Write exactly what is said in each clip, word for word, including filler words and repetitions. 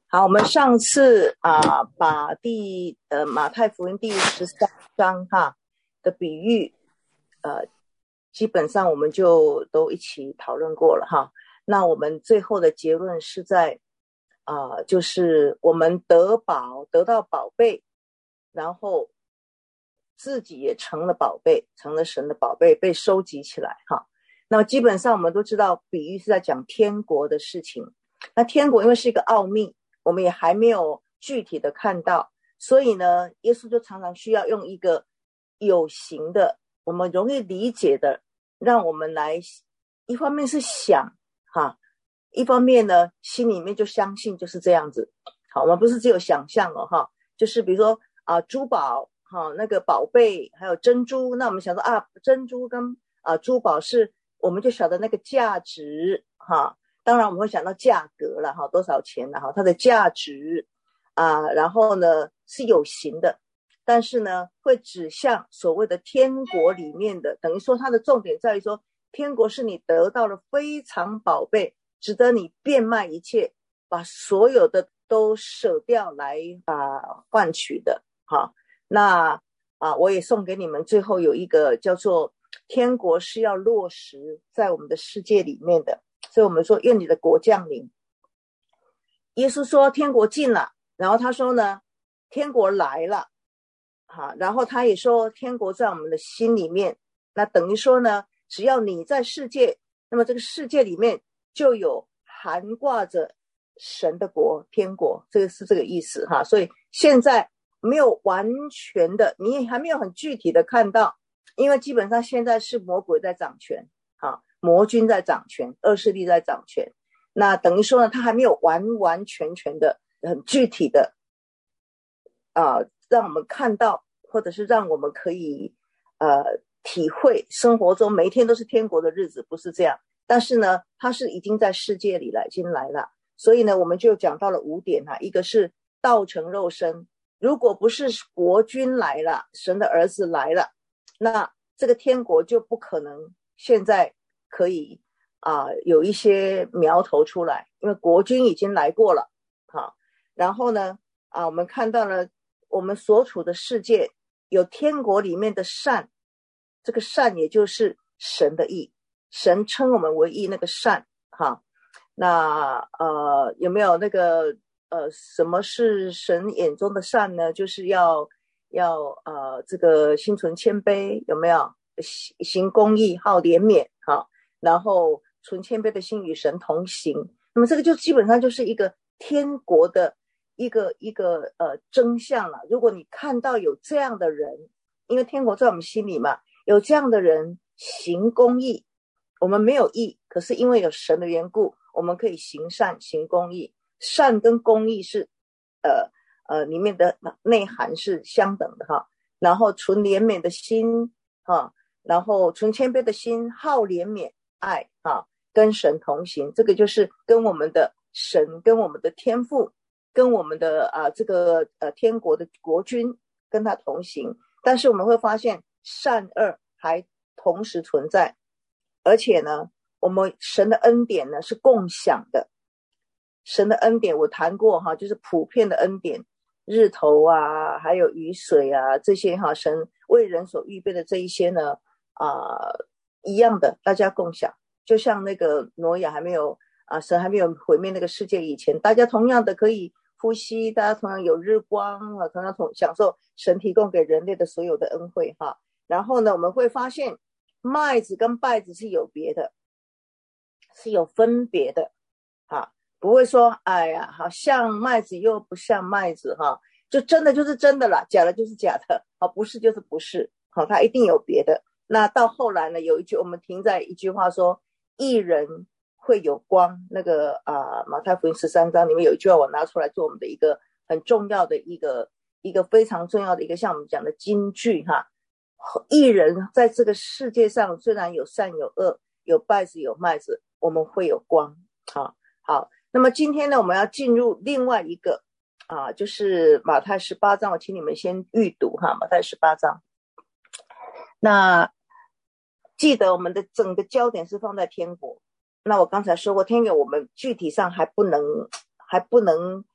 好，我们上次啊，把第呃马太福音第十三章哈的比喻，呃，基本上我们就都一起讨论过了哈。那我们最后的结论是在啊、呃，就是我们得宝，得到宝贝，然后自己也成了宝贝，成了神的宝贝，被收集起来哈。那么基本上我们都知道，比喻是在讲天国的事情。那天国因为是一个奥秘，我们也还没有具体的看到，所以呢，耶稣就常常需要用一个有形的，我们容易理解的，让我们来，一方面是想哈，一方面呢，心里面就相信就是这样子。好，我们不是只有想象哦哈，就是比如说啊，珠宝哈，那个宝贝还有珍珠，那我们想说啊，珍珠跟啊珠宝是，我们就晓得那个价值哈。当然我们会想到价格了哈，多少钱了哈，它的价值啊，然后呢是有形的，但是呢会指向所谓的天国里面的，等于说它的重点在于说，天国是你得到了非常宝贝，值得你变卖一切，把所有的都舍掉来啊换取的哈。那啊，我也送给你们最后有一个叫做天国是要落实在我们的世界里面的。所以我们说愿你的国降临，耶稣说天国近了，然后他说呢天国来了，好，然后他也说天国在我们的心里面，那等于说呢只要你在世界，那么这个世界里面就有含挂着神的国，天国，这个是这个意思哈。所以现在没有完全的，你还没有很具体的看到，因为基本上现在是魔鬼在掌权啊，魔君在掌权，恶势力在掌权，那等于说呢他还没有完完全全的很具体的啊、呃，让我们看到，或者是让我们可以呃体会生活中每一天都是天国的日子，不是这样，但是呢他是已经在世界里了，已经来了。所以呢我们就讲到了五点哈，一个是道成肉身，如果不是国君来了，神的儿子来了，那这个天国就不可能现在可以啊、呃、有一些苗头出来，因为国君已经来过了哈。然后呢啊，我们看到了我们所处的世界有天国里面的善，这个善也就是神的义，神称我们为义，那个善哈。那呃有没有那个呃什么是神眼中的善呢？就是要要呃这个心存谦卑，有没有行公义，好怜悯哈，然后存谦卑的心与神同行。那么这个就基本上就是一个天国的一个一个呃真相了。如果你看到有这样的人，因为天国在我们心里嘛，有这样的人行公义，我们没有义，可是因为有神的缘故，我们可以行善行公义。善跟公义是呃呃里面的内涵是相等的哈。然后存怜悯的心哈，然后存谦卑的心，好怜悯爱哈，跟神同行，这个就是跟我们的神，跟我们的天父，跟我们的啊这个呃天国的国君跟他同行。但是我们会发现善恶还同时存在，而且呢我们神的恩典呢是共享的。神的恩典我谈过哈，就是普遍的恩典，日头啊还有雨水啊这些哈，神为人所预备的这一些呢啊、呃、一样的，大家共享。就像那个挪亚还没有啊，神还没有毁灭那个世界以前，大家同样的可以呼吸，大家同样有日光啊，同样同享受神提供给人类的所有的恩惠哈。然后呢我们会发现麦子跟稗子是有别的，是有分别的哈，不会说哎呀好像麦子又不像麦子哈，就真的就是真的啦，假的就是假的，好，不是就是不是，好，它一定有别的。那到后来呢，有一句我们停在一句话说，义人会有光，那个啊、呃、马太福音十三章里面有一句话，我拿出来做我们的一个很重要的一个一个非常重要的一个像我们讲的金句哈。义人在这个世界上虽然有善有恶，有稗子有麦子，我们会有光。好，好，那么今天呢我们要进入另外一个啊，就是马太十八章，我请你们先预读哈，马太十八章。那记得我们的整个焦点是放在天国。那我刚才说过，天国我们具体上还不能还不能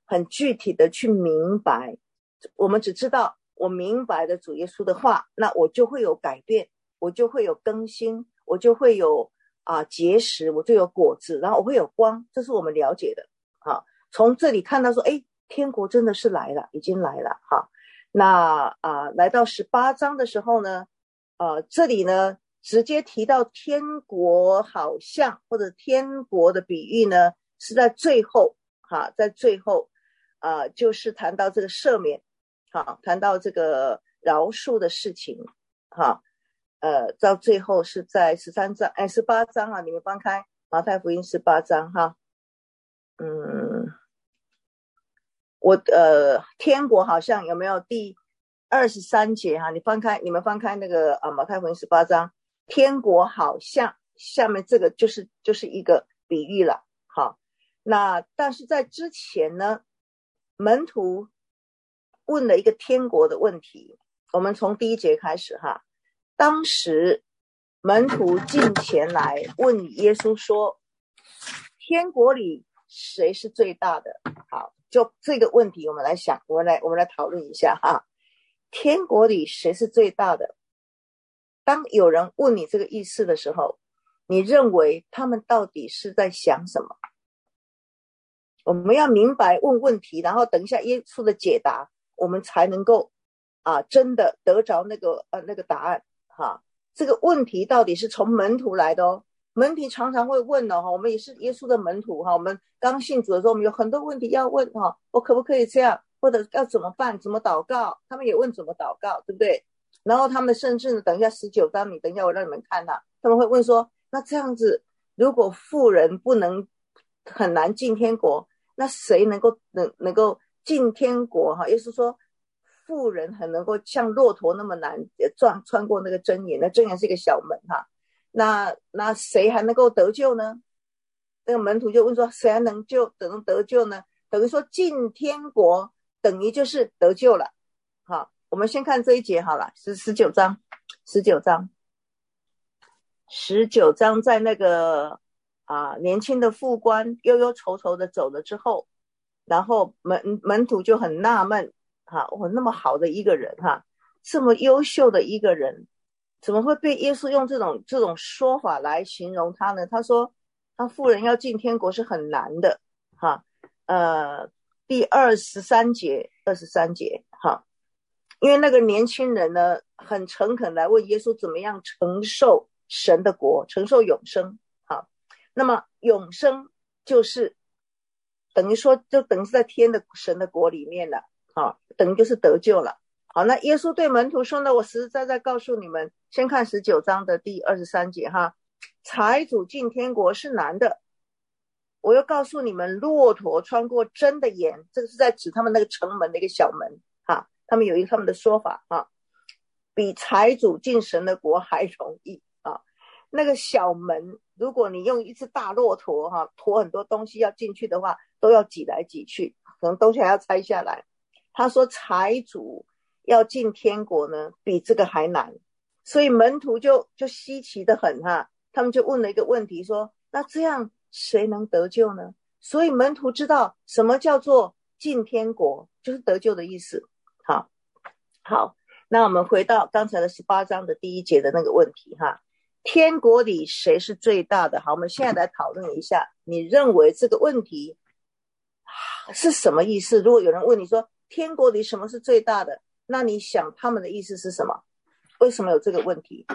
很具体的去明白，我们只知道我明白了主耶稣的话，那我就会有改变，我就会有更新，我就会有啊结实，我就有果子，然后我会有光，这是我们了解的。好，从这里看到说，哎，天国真的是来了，已经来了。好，那啊来到十八章的时候呢，呃，这里呢直接提到天国好像或者天国的比喻呢，是在最后。哈，在最后啊、呃，就是谈到这个赦免，好，谈到这个饶恕的事情，哈，呃，到最后是在十三章，哎，十八章啊，你们翻开马太福音十八章哈，嗯，我呃，天国好像有没有第二十三节哈？你翻开，你们翻开那个啊，马太福音十八章，天国好像下面这个就是就是一个比喻了，好。那但是在之前呢，门徒问了一个天国的问题，我们从第一节开始哈。当时门徒进前来问耶稣说，天国里谁是最大的？好，就这个问题我们来想，我们来我们来讨论一下哈。天国里谁是最大的？当有人问你这个意思的时候，你认为他们到底是在想什么？我们要明白问问题，然后等一下耶稣的解答，我们才能够啊真的得着那个呃那个答案哈。这个问题到底是从门徒来的哦，门徒常常会问哦，我们也是耶稣的门徒哈，我们刚信主的时候，我们有很多问题要问哈，我可不可以这样，或者要怎么办，怎么祷告，他们也问怎么祷告，对不对？然后他们甚至呢，等一下十九章，你等一下我让你们看哈，他们会问说，那这样子，如果妇人不能很难进天国，那谁能够能能够进天国哈？耶稣说，妇人很能够像骆驼那么难穿穿过那个针眼，那针眼是一个小门哈。那那谁还能够得救呢？那个门徒就问说，谁还能救能得救呢？等于说进天国等于就是得救了。好，我们先看这一节好了，是十九章，十九章，十九章在那个。啊，年轻的副官忧忧愁愁的走了之后，然后门门徒就很纳闷哈，我那么好的一个人哈，这么优秀的一个人，怎么会被耶稣用这种这种说法来形容他呢？他说，他妇人要进天国是很难的哈。呃，第二十三节，二十三节哈，因为那个年轻人呢，很诚恳来问耶稣怎么样承受神的国，承受永生。那么永生就是等于说就等于是在天的神的国里面了，好，等于就是得救了。好，那耶稣对门徒说呢，我实实在在告诉你们，先看十九章的第二十三节哈，财主进天国是难的，我又告诉你们，骆驼穿过针的眼，这个是在指他们那个城门的一个小门哈，他们有一个他们的说法哈，比财主进神的国还容易啊。那个小门，如果你用一只大骆驼哈，驮很多东西要进去的话，都要挤来挤去，可能东西还要拆下来。他说财主要进天国呢，比这个还难，所以门徒就就稀奇的很哈，他们就问了一个问题说，那这样谁能得救呢？所以门徒知道什么叫做进天国，就是得救的意思。好，好，那我们回到刚才的十八章的第一节的那个问题哈。天国里谁是最大的？好，我们现在来讨论一下，你认为这个问题是什么意思？如果有人问你说天国里什么是最大的，那你想他们的意思是什么？为什么有这个问题？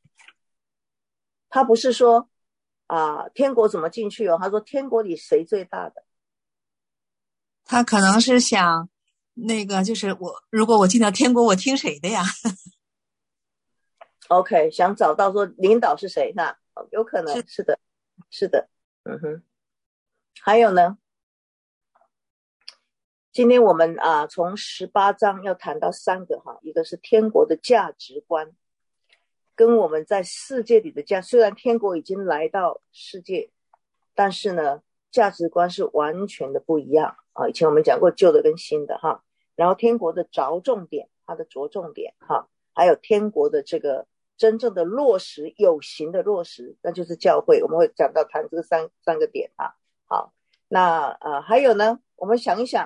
他不是说啊、呃，天国怎么进去哦？他说天国里谁最大的？ 他可能是想那个，就是我如果我进到天国，我听谁的呀 ？OK， 想找到说领导是谁？那有可能 是, 是的，是的，嗯哼。还有呢？今天我们啊，从十八章要谈到三个哈，一个是天国的价值观，跟我们在世界里的价，虽然天国已经来到世界，但是呢，价值观是完全的不一样啊。以前我们讲过旧的跟新的哈，然后天国的着重点，它的着重点哈，还有天国的这个真正的落实，有形的落实，那就是教会。我们会讲到谈这个三三个点哈。好，那呃还有呢，我们想一想。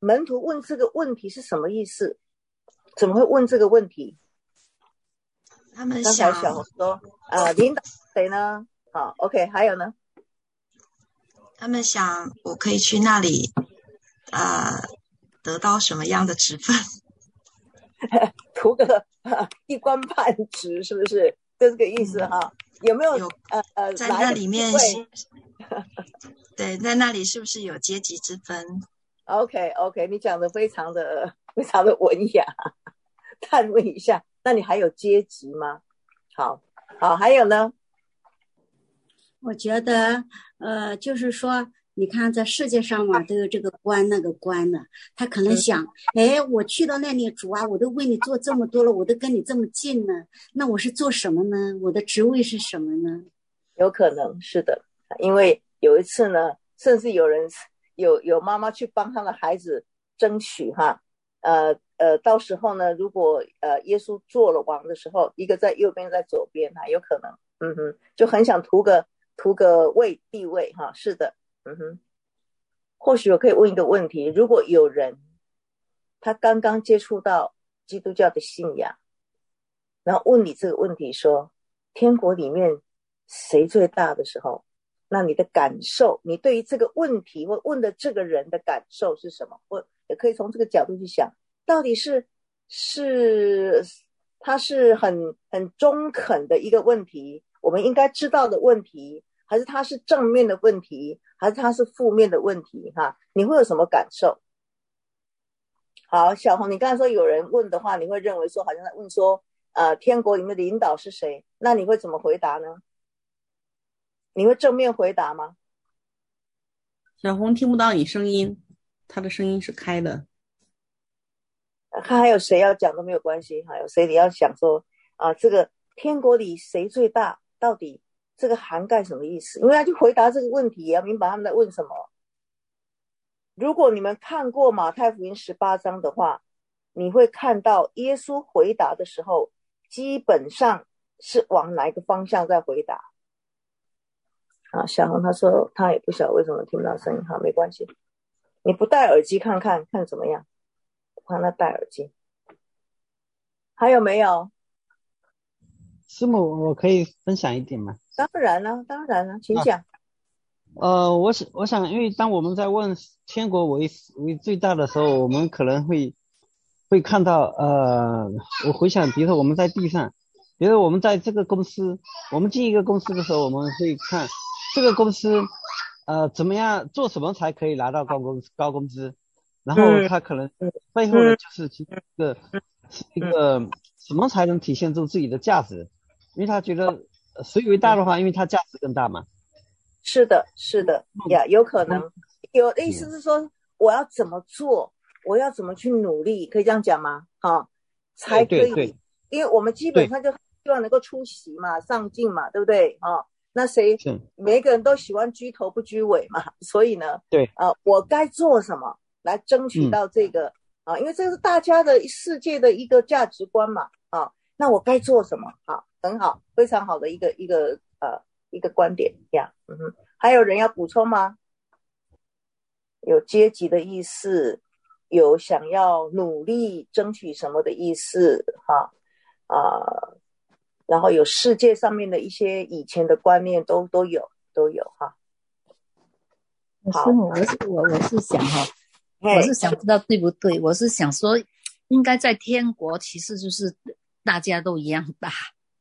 门徒问这个问题是什么意思？怎么会问这个问题？ 他们刚才小红说，呃，领导谁呢？好 ，OK， 还有呢？ 他们想我可以去那里，呃，得到什么样的职分？ 图个一官半职，是不是？就这个意思哈。嗯、有没有？ 有呃呃， 在那里面，对，在那里是不是有阶级之分 ？OK OK， 你讲的非常的非常的文雅。探问一下，那你还有阶级吗？好，好，还有呢？ 我觉得，呃，就是说，你看在世界上嘛，都有这个官那个官的，他可能想，哎，我去到那里，主啊，我都为你做这么多了，我都跟你这么近呢，那我是做什么呢？我的职位是什么呢？ 有可能是的，因为有一次呢，甚至有人有有妈妈去帮他的孩子争取哈，呃呃，到时候呢，如果呃耶稣做了王的时候，一个在右边，在左边哈，有可能，嗯哼，就很想图个图个位地位哈，是的，嗯哼。或许我可以问一个问题，如果有人他刚刚接触到基督教的信仰，然后问你这个问题说，天国里面谁最大的时候，那你的感受，你对于这个问题或问的这个人的感受是什么？或也可以从这个角度去想，到底是是他是很很中肯的一个问题，我们应该知道的问题，还是他是正面的问题，还是他是负面的问题哈？你会有什么感受？好，小红，你刚才说有人问的话，你会认为说好像在问说呃，天国里面的领导是谁？那你会怎么回答呢？你会正面回答吗？ 小红听不到你声音，他的声音是开的。 看还有谁要讲都没有关系，还有谁你要想说啊、呃，这个天国里谁最大？到底这个涵盖什么意思？因为要去回答这个问题，也要明白他们在问什么。如果你们看过马太福音十八章的话，你会看到耶稣回答的时候，基本上是往哪一个方向在回答。啊，小红他说他也不晓得为什么听不到声音，好，没关系，你不戴耳机看看看怎么样？我看他戴耳机。还有没有？ 师母，我可以分享一点吗？ 当然了，当然了，请讲。 啊、呃，我想，我想，因为当我们在问天国为为最大的时候，我们可能会会看到，呃，我回想，比如说我们在地上，比如说我们在这个公司，我们进一个公司的时候，我们会看这个公司，呃，怎么样做什么才可以拿到高工高工资，然后他可能背后呢，就是一个是一个什么才能体现出自己的价值，因为他觉得谁为大的话，因为他价值更大嘛。 是的，是的呀，有可能。有的意思是说，我要怎么做，我要怎么去努力，可以这样讲吗？哈，才可以，因为我们基本上就希望能够出席嘛，上进嘛，对不对？啊，那谁每个人都喜欢居头不居尾嘛，所以呢， 对啊、呃，我该做什么来争取到这个、嗯、啊？因为这是大家的世界的一个价值观嘛，啊，那我该做什么？好，很好，非常好的一个一个呃。一个观点呀，嗯哼，还有人要补充吗？有阶级的意思，有想要努力争取什么的意思，哈啊、呃，然后有世界上面的一些以前的观念都都有都有哈。 好，我是我我是想哈，我是想知道对不对？我是想说，应该在天国其实就是大家都一样大。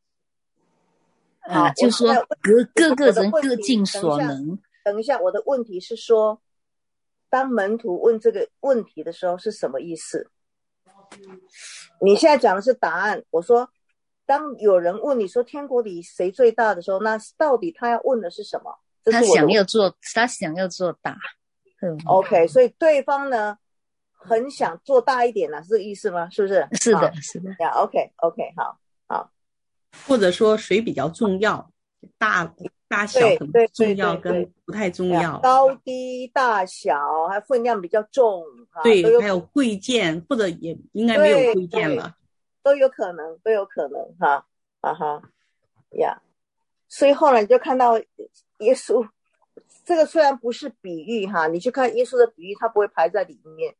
啊，就说各各个人各尽所能。 等一下，我的问题是说，当门徒问这个问题的时候是什么意思？你现在讲的是答案。我说，当有人问你说天国里谁最大的时候，那到底他要问的是什么？这是他想要做，他想要做大。 嗯 OK， 所以对方呢很想做大一点呢、啊，是这个意思吗？是不是？ 是的，是的。 呀 ，OK OK， 好好。 或者说谁比较重要，大大小可能重要跟不太重要， 高低大小还分量比较重， 对，还有贵贱，或者也应该没有贵贱了， 都有可能，都有可能哈，啊哈呀，所以后来你就看到耶稣，这个虽然不是比喻哈，你去看耶稣的比喻，他不会排在里面，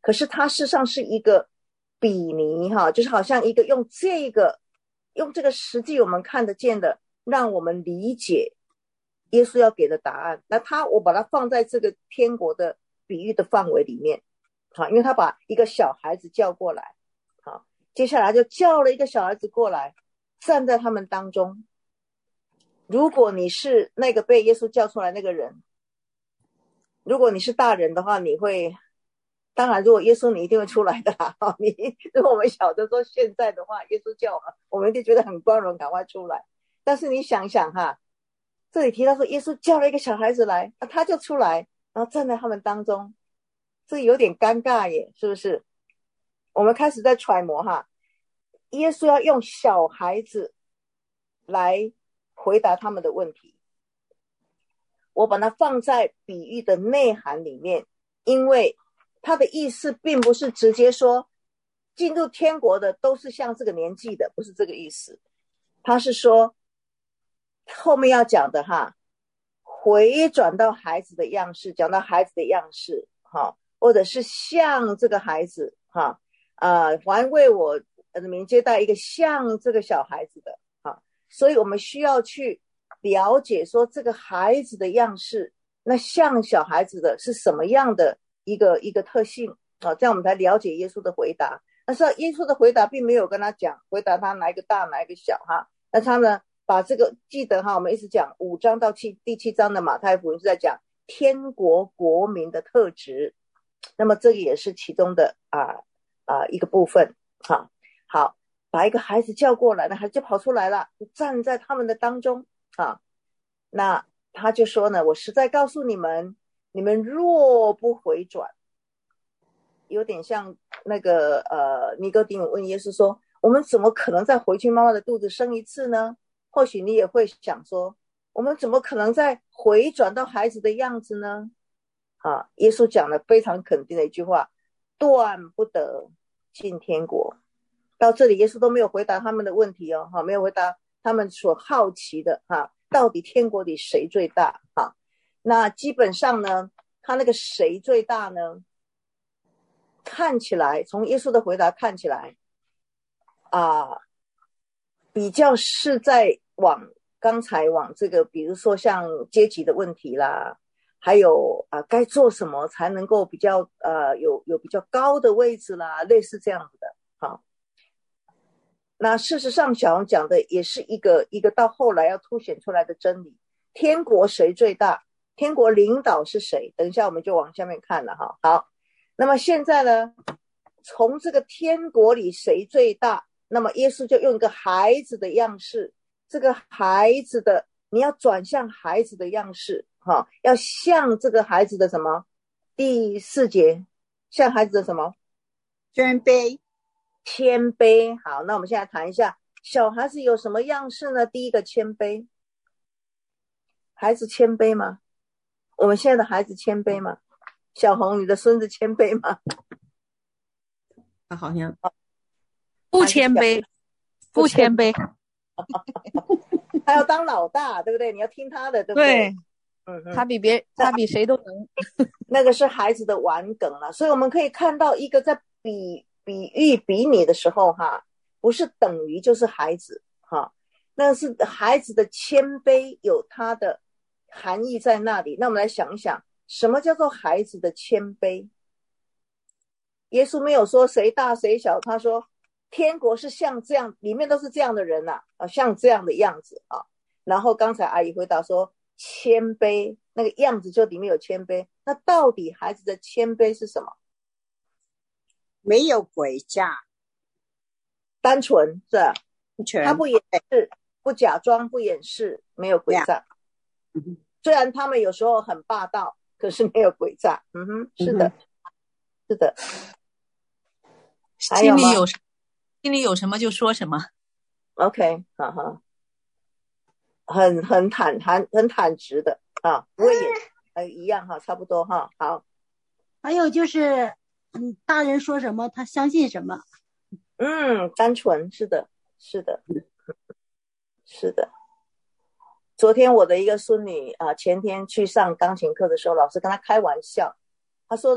可是它事实上是一个比拟哈，就是好像一个用这个用这个实际我们看得见的，让我们理解耶稣要给的答案。那他我把它放在这个天国的比喻的范围里面，好，因为他把一个小孩子叫过来，好，接下来就叫了一个小孩子过来，站在他们当中。如果你是那个被耶稣叫出来那个人，如果你是大人的话，你会，当然如果耶稣你一定会出来的啦。你如果我们晓得说现在的话，耶稣叫我们，我们一定觉得很光荣，赶快出来。但是你想想哈，这里提到说耶稣叫了一个小孩子来，那他就出来，然后站在他们当中，这有点尴尬耶，是不是？我们开始在揣摩哈，耶稣要用小孩子来回答他们的问题。我把它放在比喻的内涵里面，因为它的意思并不是直接说进入天国的都是像这个年纪的，不是这个意思。他是说后面要讲的哈，回转到孩子的样式，讲到孩子的样式哈，或者是像这个孩子哈，呃，还为我的名接待一个像这个小孩子的哈，所以我们需要去了解说这个孩子的样式，那像小孩子的是什么样的一个一个特性啊？这样我们才了解耶稣的回答。但是耶稣的回答并没有跟他讲回答他哪一个大哪一个小哈，那他呢把这个记得哈，我们一直讲五章到七第七章的马太福音是在讲天国国民的特质，那么这个也是其中的啊啊一个部分哈。好，把一个孩子叫过来，那孩子就跑出来了，就站在他们的当中啊。那他就说呢，我实在告诉你们，你们若不回转，有点像那个呃尼哥底母问耶稣说，我们怎么可能再回去妈妈的肚子生一次呢？或许你也会想说，我们怎么可能再回转到孩子的样子呢？啊，耶稣讲了非常肯定的一句话，断不得进天国。到这里耶稣都没有回答他们的问题哦，没有回答他们所好奇的哈，到底天国里谁最大哈？那基本上呢，他那个谁最大呢？看起来从耶稣的回答看起来啊，比较是在往刚才往这个，比如说像阶级的问题啦，还有啊该做什么才能够比较呃有有比较高的位置啦，类似这样子的哈。那事实上小王讲的也是一个一个到后来要凸显出来的真理，天国谁最大，天国领导是谁，等一下我们就往下面看了哈。好，那么现在呢，从这个天国里谁最大，那么耶稣就用一个孩子的样式，这个孩子的你要转向孩子的样式哈，要像这个孩子的什么？第四节，像孩子的什么？ 谦卑。 谦卑。好，那我们现在谈一下小孩子有什么样式呢？第一个谦卑，孩子谦卑吗？我们现在的孩子谦卑吗？小红，你的孙子谦卑吗？ 他好像不谦卑，不谦卑。 他要当老大，对不对？你要听他的，对不对？ 对，嗯，他比别他比谁都能。 那个是孩子的玩梗了，所以我们可以看到一个在比比喻比拟的时候哈，不是等于就是孩子哈，那是孩子的谦卑有它的含义在那里。那我们来想一想，什么叫做孩子的谦卑？耶稣没有说谁大谁小，他说天国是像这样，里面都是这样的人啊，像这样的样子啊。然后刚才阿姨回答说谦卑，那个样子就里面有谦卑。那到底孩子的谦卑是什么？ 没有诡诈， 单纯是吧？他不掩饰，不假装，不掩饰，没有诡诈。Yeah. 虽然他们有时候很霸道，可是没有诡诈。嗯哼，是的，嗯、是的。 心里有心里有什么就说什么。 OK， 哈哈，很很坦坦很坦直的啊，不会也呃一样哈，差不多哈。好， 还有就是。嗯，大人说什么他相信什么。 嗯，单纯，是的是的是的。昨天我的一个孙女啊、呃，前天去上钢琴课的时候，老师跟她开玩笑，他说的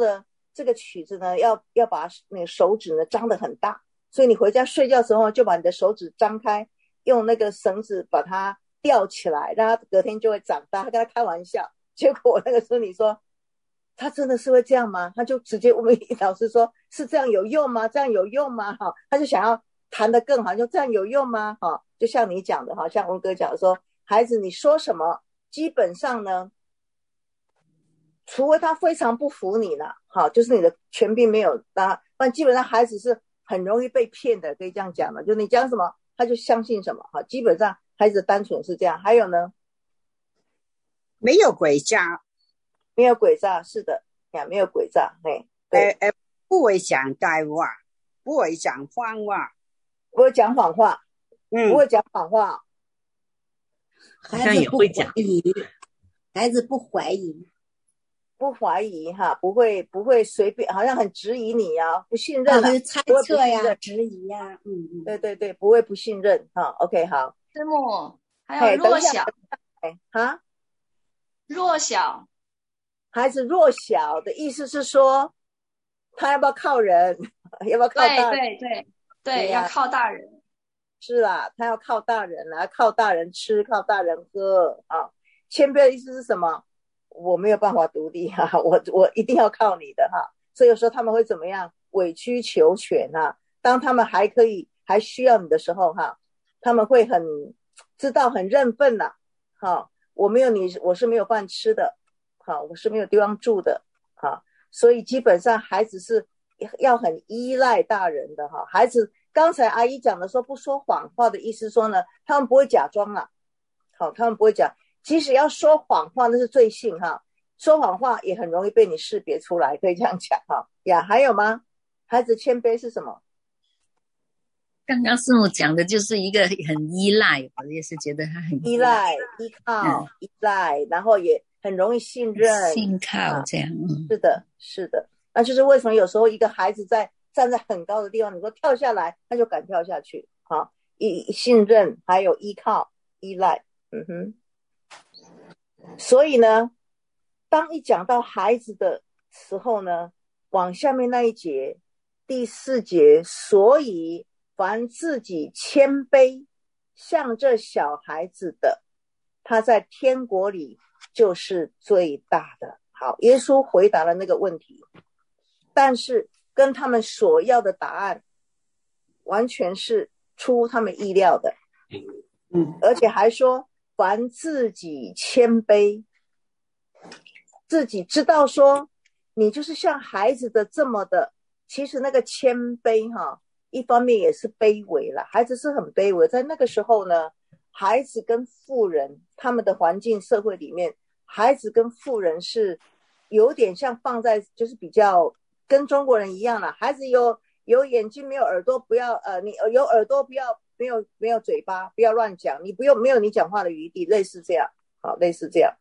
这个曲子呢，要要把那个手指呢张得很大，所以你回家睡觉的时候就把你的手指张开，用那个绳子把它吊起来，让它隔天就会长大。他跟他开玩笑，结果我那个孙女说，他真的是会这样吗？他就直接问老师说，是这样有用吗？这样有用吗？哈，他就想要弹得更好，就这样有用吗？哈，就像你讲的哈，像文哥讲说，孩子你说什么，基本上呢，除非他非常不服你了，好，就是你的权柄没有他，不然基本上孩子是很容易被骗的，可以这样讲的，就你讲什么他就相信什么，好，基本上孩子单纯是这样。还有呢， 没有诡诈， 没有诡诈，是的呀，没有诡诈，嘿， 呃呃，不会讲大话，不会讲谎话， 不会讲谎话， 嗯， 不会讲谎话， 好像也会讲， 孩子不怀疑。 不怀疑哈，不会不会随便，好像很质疑你啊，不信任啊，猜测呀，质疑呀，嗯嗯， 对对对，不会不信任哈。OK， 好， 师母还有弱小， 哎哈， 弱小， 孩子弱小的意思是说，他要不要靠人？要不要靠大人？ 对对对对，要靠大人。 是啦，他要靠大人啊，靠大人吃，靠大人喝啊。谦卑的意思是什么？我没有办法独立哈、啊，我我一定要靠你的哈、啊。所以有时候他们会怎么样？委曲求全啊。当他们还可以还需要你的时候哈、啊，他们会很知道很认份呐、啊。好，我没有你，我是没有饭吃的，好，我是没有地方住的，好，所以基本上孩子是要很依赖大人的哈。孩子刚才阿姨讲的说不说谎话的意思说呢，他们不会假装啊，好，他们不会讲。即使要说谎话，那是罪性哈。说谎话也很容易被你识别出来，可以这样讲哈。呀，还有吗？孩子谦卑是什么？ 刚刚师母讲的就是一个很依赖，我也是觉得他很依赖、依靠、嗯、依赖，然后也很容易信任、 信靠这样。嗯、 是的，是的。那就是为什么有时候一个孩子在站在很高的地方，你说跳下来，他就敢跳下去。好，依信任，还有依靠、依赖。嗯哼。所以呢，当一讲到孩子的时候呢，往下面那一节第四节，所以凡自己谦卑像这小孩子的，他在天国里就是最大的。好，耶稣回答了那个问题，但是跟他们所要的答案完全是出他们意料的。嗯，而且还说凡自己谦卑，自己知道说你就是像孩子的这么的，其实那个谦卑哈，一方面也是卑微了，孩子是很卑微。在那个时候呢，孩子跟富人他们的环境社会里面，孩子跟富人是有点像放在就是比较跟中国人一样了，孩子有有眼睛没有耳朵不要呃，你有耳朵不要没有没有嘴巴不要乱讲，你不用没有你讲话的余地，类似这样，好，类似这样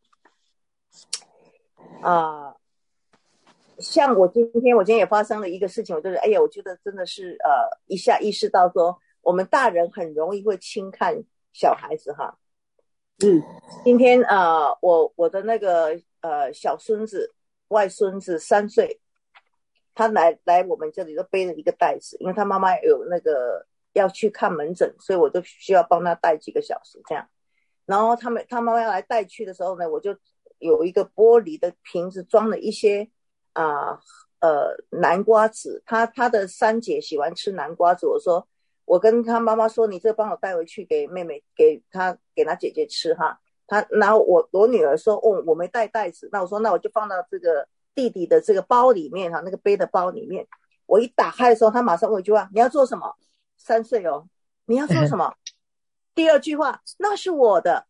啊、呃。像我今天我今天也发生了一个事情，我就是哎呀，我觉得真的是呃一下意识到说，我们大人很容易会轻看小孩子哈。嗯，今天呃我我的那个呃小孙子外孙子三岁，他来来我们这里都背了一个袋子，因为他妈妈有那个要去看门诊，所以我就需要帮他带几个小时这样。然后他们他妈妈要来带去的时候呢，我就有一个玻璃的瓶子装了一些啊呃南瓜子，他他的三姐喜欢吃南瓜子，我说我跟他妈妈说，你这帮我带回去给妹妹，给他给他姐姐吃哈。他然后我我女儿说，哦我没带袋子，那我说那我就放到这个弟弟的这个包里面哈，那个背的包里面。我一打开的时候，他马上问一句话，你要做什么？三岁哦，你要做什么？第二句话，那是我的。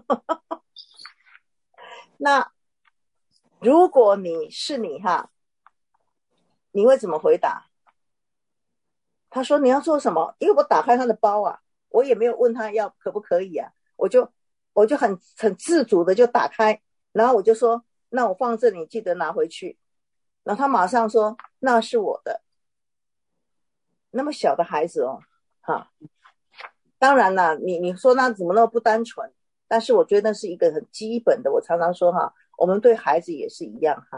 那如果你是你哈，你会怎么回答？他说你要做什么？因为我打开他的包啊，我也没有问他要可不可以啊，我就我就很很自主的就打开，然后我就说那我放这里，你记得拿回去。然后他马上说那是我的。那么小的孩子哦，哈，当然啦，你你说那怎么那么不单纯？但是我觉得那是一个很基本的，我常常说哈，我们对孩子也是一样哈。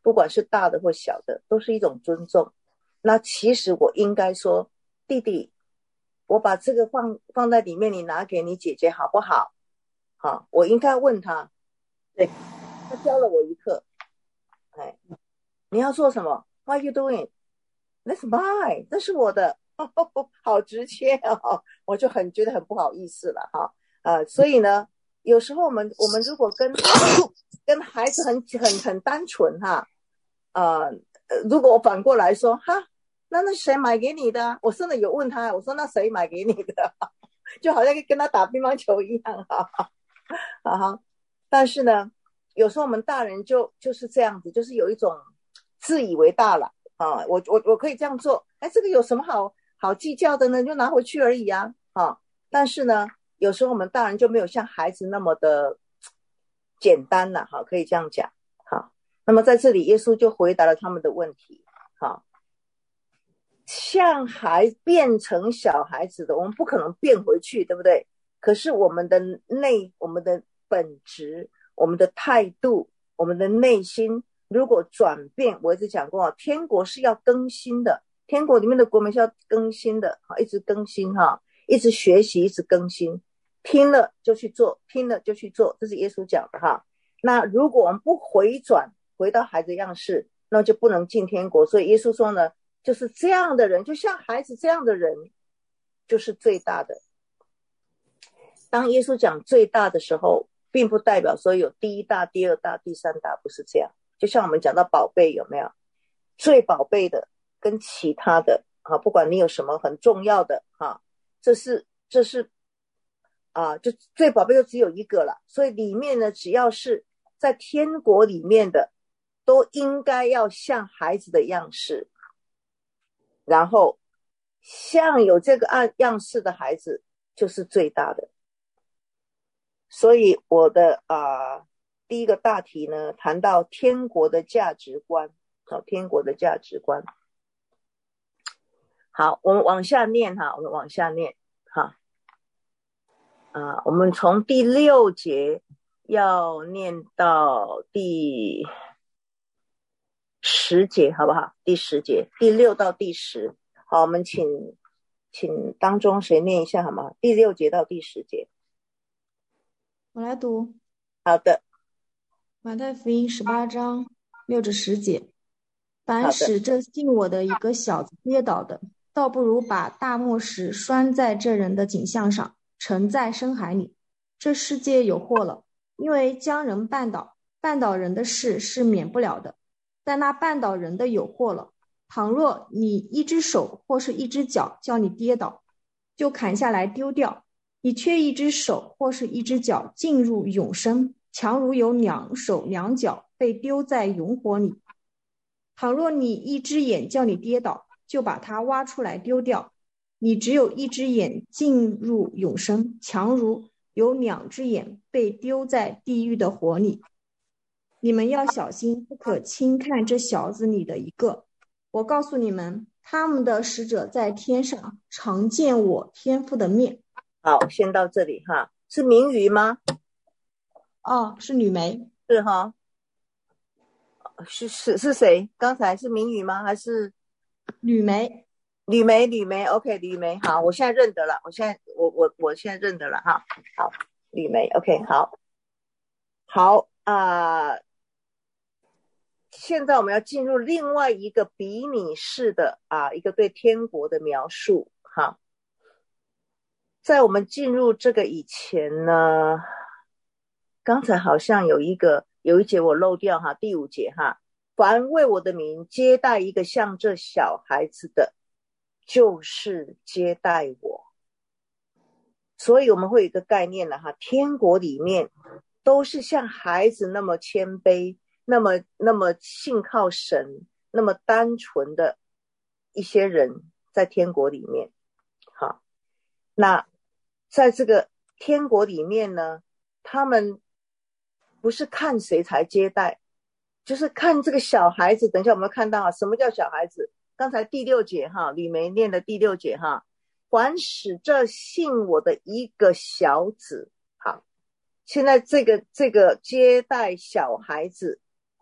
不管是大的或小的，都是一种尊重。那其实我应该说，弟弟，我把这个放放在里面，你拿给你姐姐好不好？好，我应该问他。对，他教了我一课。哎，你要做什么 ？What are you doing? That's mine， 那是我的。好直接哦，我就很觉得很不好意思了哈。呃，所以呢，有时候我们我们如果跟跟孩子很很很单纯哈，呃，如果我反过来说哈，那那谁买给你的？我真的有问他，我说那谁买给你的？就好像跟他打乒乓球一样哈。啊，但是呢，有时候我们大人就就是这样子，就是有一种自以为大了啊，我我我可以这样做，哎，这个有什么好？好计较的呢，就拿回去而已啊，啊！但是呢，有时候我们大人就没有像孩子那么的简单了，哈，可以这样讲，好。那么在这里，耶稣就回答了他们的问题，好，像孩变成小孩子的，我们不可能变回去，对不对？可是我们的内，我们的本质，我们的态度，我们的内心，如果转变，我一直讲过，天国是要更新的。天国里面的国民是要更新的，一直更新哈，一直学习，一直更新，听了就去做，听了就去做，这是耶稣讲的哈。那如果我们不回转，回到孩子样式，那就不能进天国。所以耶稣说呢，就是这样的人，就像孩子这样的人，就是最大的。当耶稣讲最大的时候，并不代表说有第一大、第二大、第三大，不是这样。就像我们讲到宝贝，有没有最宝贝的？跟其他的啊，不管你有什么很重要的啊，这是这是啊，就最宝贝就只有一个了。所以里面呢，只要是在天国里面的，都应该要像孩子的样式，然后像有这个样式的孩子就是最大的。所以我的啊第一个大题呢，谈到天国的价值观，好，天国的价值观。好，我们往下念哈，我们往下念哈。啊，我们从第六节要念到第十节，好不好？第十节，第六到第十。好，我们请请当中谁念一下好吗？第六节到第十节。 我来读。 好的。 马太福音十八章六至十节，凡使这信我的一个小子跌倒的，倒不如把大磨石拴在这人的颈项上，沉在深海里。这世界有祸了，因为将人绊倒，绊倒人的事是免不了的，但那绊倒人的有祸了。倘若你一只手或是一只脚叫你跌倒，就砍下来丢掉。你缺一只手或是一只脚进入永生，强如有两手两脚被丢在永火里。倘若你一只眼叫你跌倒，就把它挖出来丢掉。你只有一只眼进入永生，强如有两只眼被丢在地狱的火里。你们要小心，不可轻看这小子里的一个。我告诉你们，他们的使者在天上常见我天父的面。 好，先到这里哈。是明鱼吗？ 哦，是吕梅。 是哈。是是是谁？刚才是明鱼吗？还是吕梅？ 吕梅，吕梅 ，OK， 吕梅，好，我现在认得了，我现在我我我现在认得了哈，好，吕梅 ，OK， 好，好啊、呃，现在我们要进入另外一个比拟式的啊一个对天国的描述哈，在我们进入这个以前呢，刚才好像有一个有一节我漏掉哈，第五节哈，凡为我的名接待一个像这小孩子的，就是接待我。所以我们会有一个概念了哈，天国里面都是像孩子那么谦卑，那么那么信靠神，那么单纯的一些人在天国里面。好，那在这个天国里面呢，他们不是看谁才接待，就是看这个小孩子。等一下我们看到啊，什么叫小孩子？刚才第六节哈，吕梅念的第六节哈，凡使这信我的一个小子。好，现在这个这个接待小孩子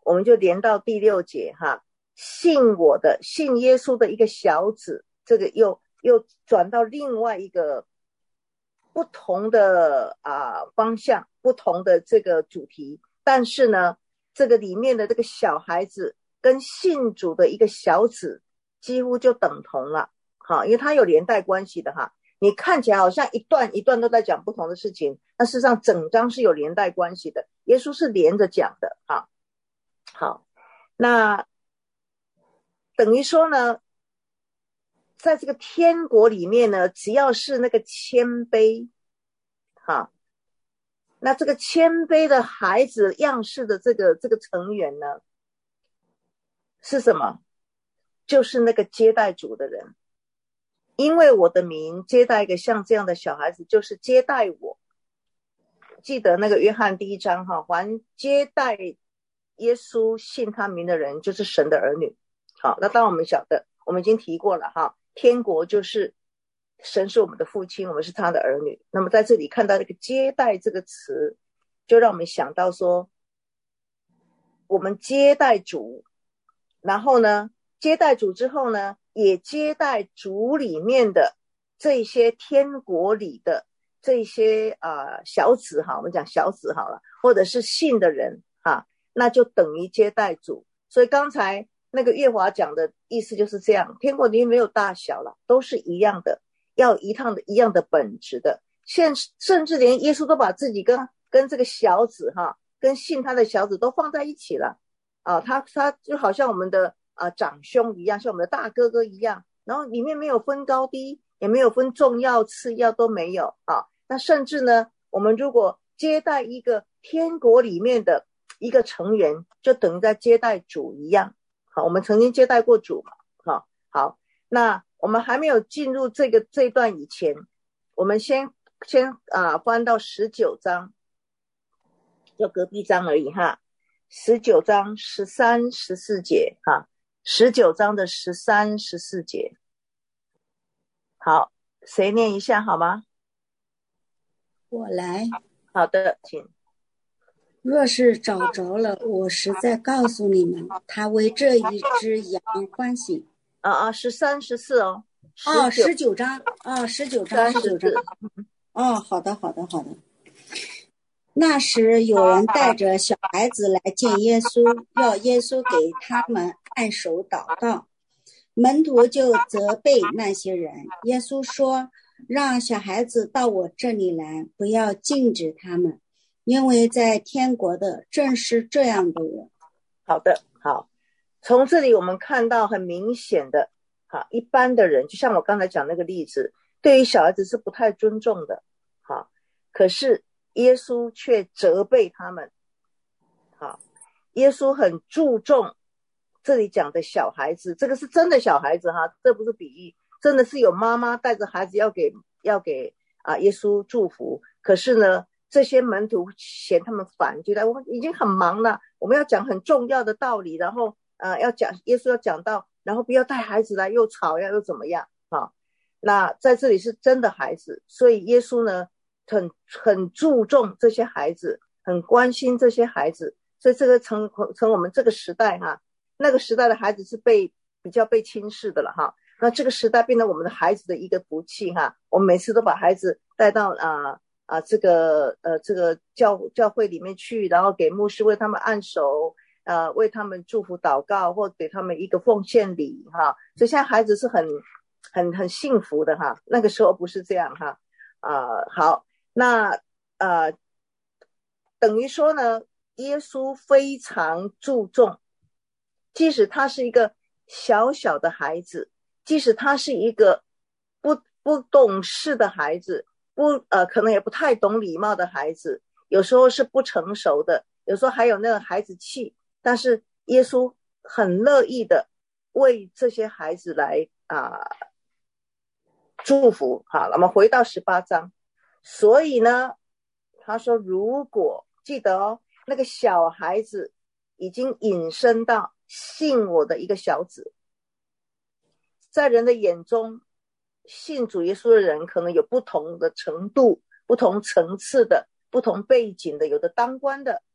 我们就连到第六节哈，信我的信耶稣的一个小子，这个又又转到另外一个不同的啊方向，不同的这个主题，但是呢这个里面的这个小孩子跟信主的一个小子几乎就等同了，好，因为它有连带关系的哈。你看起来好像一段一段都在讲不同的事情，那事实上整章是有连带关系的，耶稣是连着讲的啊。好，那等于说呢，在这个天国里面呢，只要是那个谦卑哈，那这个谦卑的孩子样式的这个这个成员呢是什么？就是那个接待主的人。因为我的名接待一个像这样的小孩子，就是接待我。记得那个约翰第一章哈，还接待耶稣信他名的人就是神的儿女。好，那当然我们晓得，我们已经提过了哈，天国就是神是我们的父亲，我们是他的儿女。那么在这里看到这个接待这个词，就让我们想到说，我们接待主，然后呢接待主之后呢，也接待主里面的这些天国里的这些啊、呃、小子哈，我们讲小子好了，或者是信的人哈，那就等于接待主。所以刚才那个月华讲的意思就是这样，天国里面没有大小了，都是一样的，要一趟的一样的本质的。现甚至连耶稣都把自己跟跟这个小子哈，跟信他的小子都放在一起了啊，他他就好像我们的啊、呃，长兄一样，像我们的大哥哥一样，然后里面没有分高低，也没有分重要次要，都没有啊。那甚至呢，我们如果接待一个天国里面的一个成员，就等于在接待主一样。好，我们曾经接待过主嘛。好，好，那我们还没有进入这个这一段以前，我们先先啊、呃、翻到十九章，就隔壁章而已哈。十九章十三、十四节哈。十九章的十三、十四节，好，谁念一下好吗？ 我来。 好的，请。 若是找着了，我实在告诉你们，他为这一只羊欢喜。 啊啊，十三、十四哦。 哦，十九章，哦，十九章，十九章。哦，好的，好的，好的。那时有人带着小孩子来见耶稣，要耶稣给他们按手祷告。门徒就责备那些人。耶稣说，让小孩子到我这里来，不要禁止他们，因为在天国的正是这样的人。 好的，好，从这里我们看到很明显的，好，一般的人就像我刚才讲那个例子，对于小孩子是不太尊重的，好，可是耶稣却责备他们。好，耶稣很注重这里讲的小孩子，这个是真的小孩子哈，这不是比喻，真的是有妈妈带着孩子要给要给啊耶稣祝福。可是呢，这些门徒嫌他们烦，觉得我们已经很忙了，我们要讲很重要的道理，然后呃要讲耶稣要讲到，然后不要带孩子来又吵呀又怎么样啊？那在这里是真的孩子，所以耶稣呢很很注重这些孩子，很关心这些孩子，所以这个成成我们这个时代哈，那个时代的孩子是被比较被轻视的了哈，那这个时代变成我们的孩子的一个福气哈，我们每次都把孩子带到啊啊这个呃这个教教会里面去，然后给牧师为他们按手，呃为他们祝福祷告，或给他们一个奉献礼哈，所以现在孩子是很很很幸福的哈，那个时候不是这样哈啊、呃、好。那呃，等于说呢，耶稣非常注重，即使他是一个小小的孩子，即使他是一个不不懂事的孩子，不呃可能也不太懂礼貌的孩子，有时候是不成熟的，有时候还有那个孩子气，但是耶稣很乐意的为这些孩子来啊、呃、祝福。好，那么回到十八章。所以呢，他说如果记得哦，那个小孩子已经引申到信我的一个小子，在人的眼中，信主耶稣的人可能有不同的程度，不同层次的，不同背景的，有的当官的，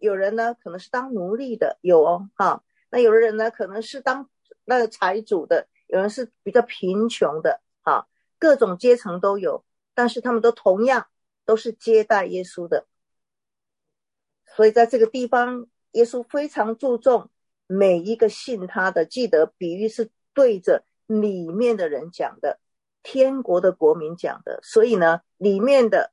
有人呢可能是当奴隶的，有哦哈。那有的人呢可能是当那个财主的，有人是比较贫穷的哈，各种阶层都有，但是他们都同样都是接待耶稣的。所以在这个地方，耶稣非常注重每一个信他的，记得比喻是对着里面的人讲的，天国的国民讲的。所以呢，里面的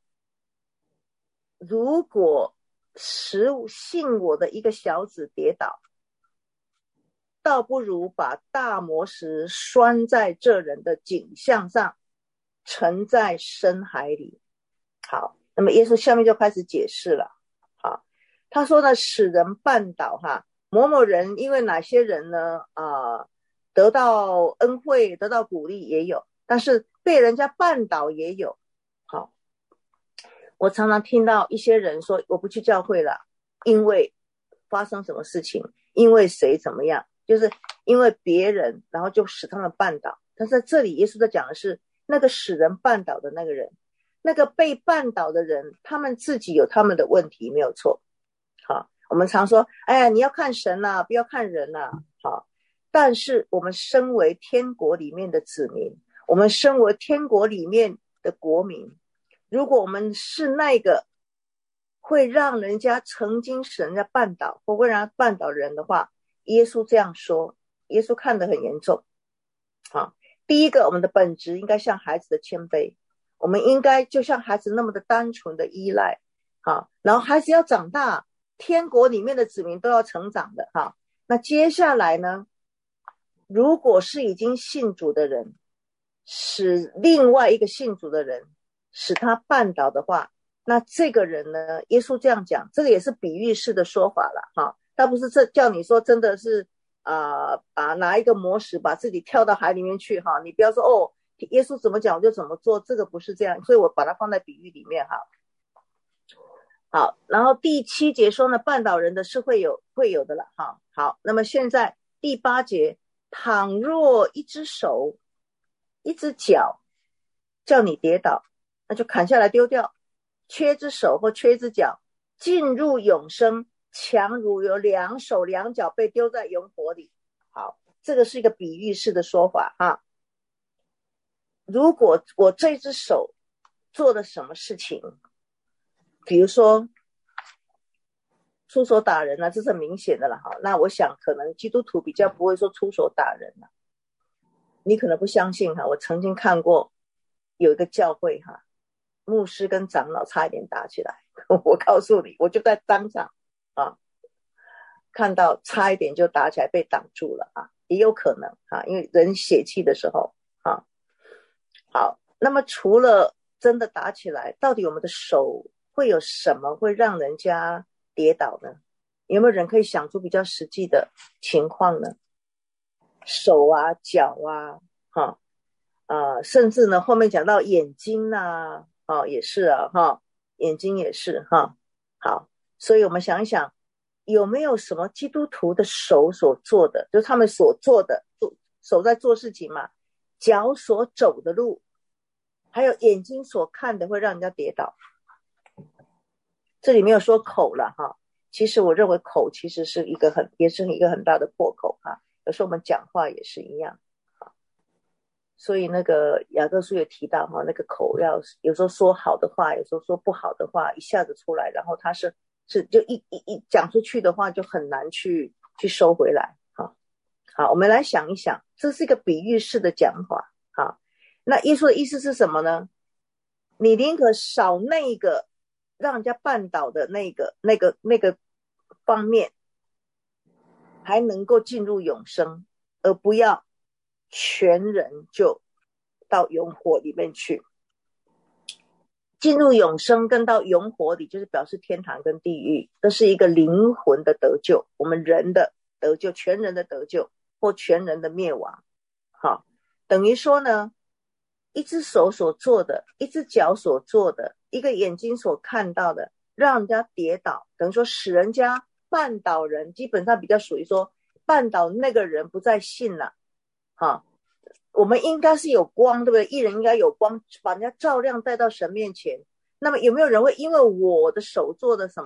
如果使信我的一个小子跌倒，倒不如把大磨石拴在这人的颈项上，沉在深海里。好，那么耶稣下面就开始解释了。好，他说呢，使人绊倒哈，某某人因为哪些人呢啊、呃，得到恩惠得到鼓励也有，但是被人家绊倒也有。好，我常常听到一些人说我不去教会了，因为发生什么事情，因为谁怎么样，就是因为别人然后就使他们绊倒。但是在这里耶稣在讲的是那个使人绊倒的那个人，那个被绊倒的人他们自己有他们的问题，没有错。好，我们常说哎呀你要看神啊，不要看人啊。好，但是我们身为天国里面的子民，我们身为天国里面的国民，如果我们是那个会让人家曾经使人家绊倒或会让他绊倒人的话，耶稣这样说，耶稣看得很严重。好，第一个，我们的本质应该像孩子的谦卑，我们应该就像孩子那么的单纯的依赖。好，然后孩子要长大，天国里面的子民都要成长的。好，那接下来呢，如果是已经信主的人使另外一个信主的人使他绊倒的话，那这个人呢，耶稣这样讲，这个也是比喻式的说法了哈，他不是这叫你说真的是啊、呃、把拿一个磨石把自己跳到海里面去哈，你不要说哦耶稣怎么讲我就怎么做，这个不是这样，所以我把它放在比喻里面哈。好，然后第七节说呢，绊倒人的是会有会有的了哈。好，那么现在第八节，倘若一只手一只脚叫你跌倒，那就砍下来丢掉，缺只手或缺只脚进入永生，强如有两手两脚被丢在永火里。好，这个是一个比喻式的说法哈。如果我这只手做了什么事情，比如说出手打人啊，这是很明显的了哈。那我想可能基督徒比较不会说出手打人了，你可能不相信哈，我曾经看过有一个教会哈，牧师跟长老差一点打起来，我告诉你，我就在当场啊看到差一点就打起来被挡住了啊，也有可能啊，因为人血气的时候啊。好，那么除了真的打起来，到底我们的手会有什么会让人家跌倒呢？有没有人可以想出比较实际的情况呢？手啊脚啊哈呃，甚至呢后面讲到眼睛啊哦也是啊哈，眼睛也是哈。好，所以我们想一想，有没有什么基督徒的手所做的，就是他们所做的手在做事情嘛，脚所走的路，还有眼睛所看的会让人家跌倒。这里没有说口了哈，其实我认为口其实是一个很也是一个很大的破口哈，有时候我们讲话也是一样。所以那个雅各书也提到哈，那个口要有时候说好的话，有时候说不好的话一下子出来，然后它是是就一一一讲出去的话就很难去去收回来哈。好，我们来想一想，这是一个比喻式的讲法哈。那耶稣的意思是什么呢？你宁可少那个让人家绊倒的那个那个那个方面，还能够进入永生，而不要全人就到永火里面去。进入永生跟到永火里就是表示天堂跟地狱，这是一个灵魂的得救，我们人的得救，全人的得救或全人的灭亡。好，等于说呢，一只手所做的，一只脚所做的，一个眼睛所看到的，让人家跌倒，等于说使人家绊倒人，基本上比较属于说绊倒那个人不再信了。哈，我们应该是有光，对不对？义人应该有光，把人家照亮带到神面前。那么有没有人会因为我的手做的什么，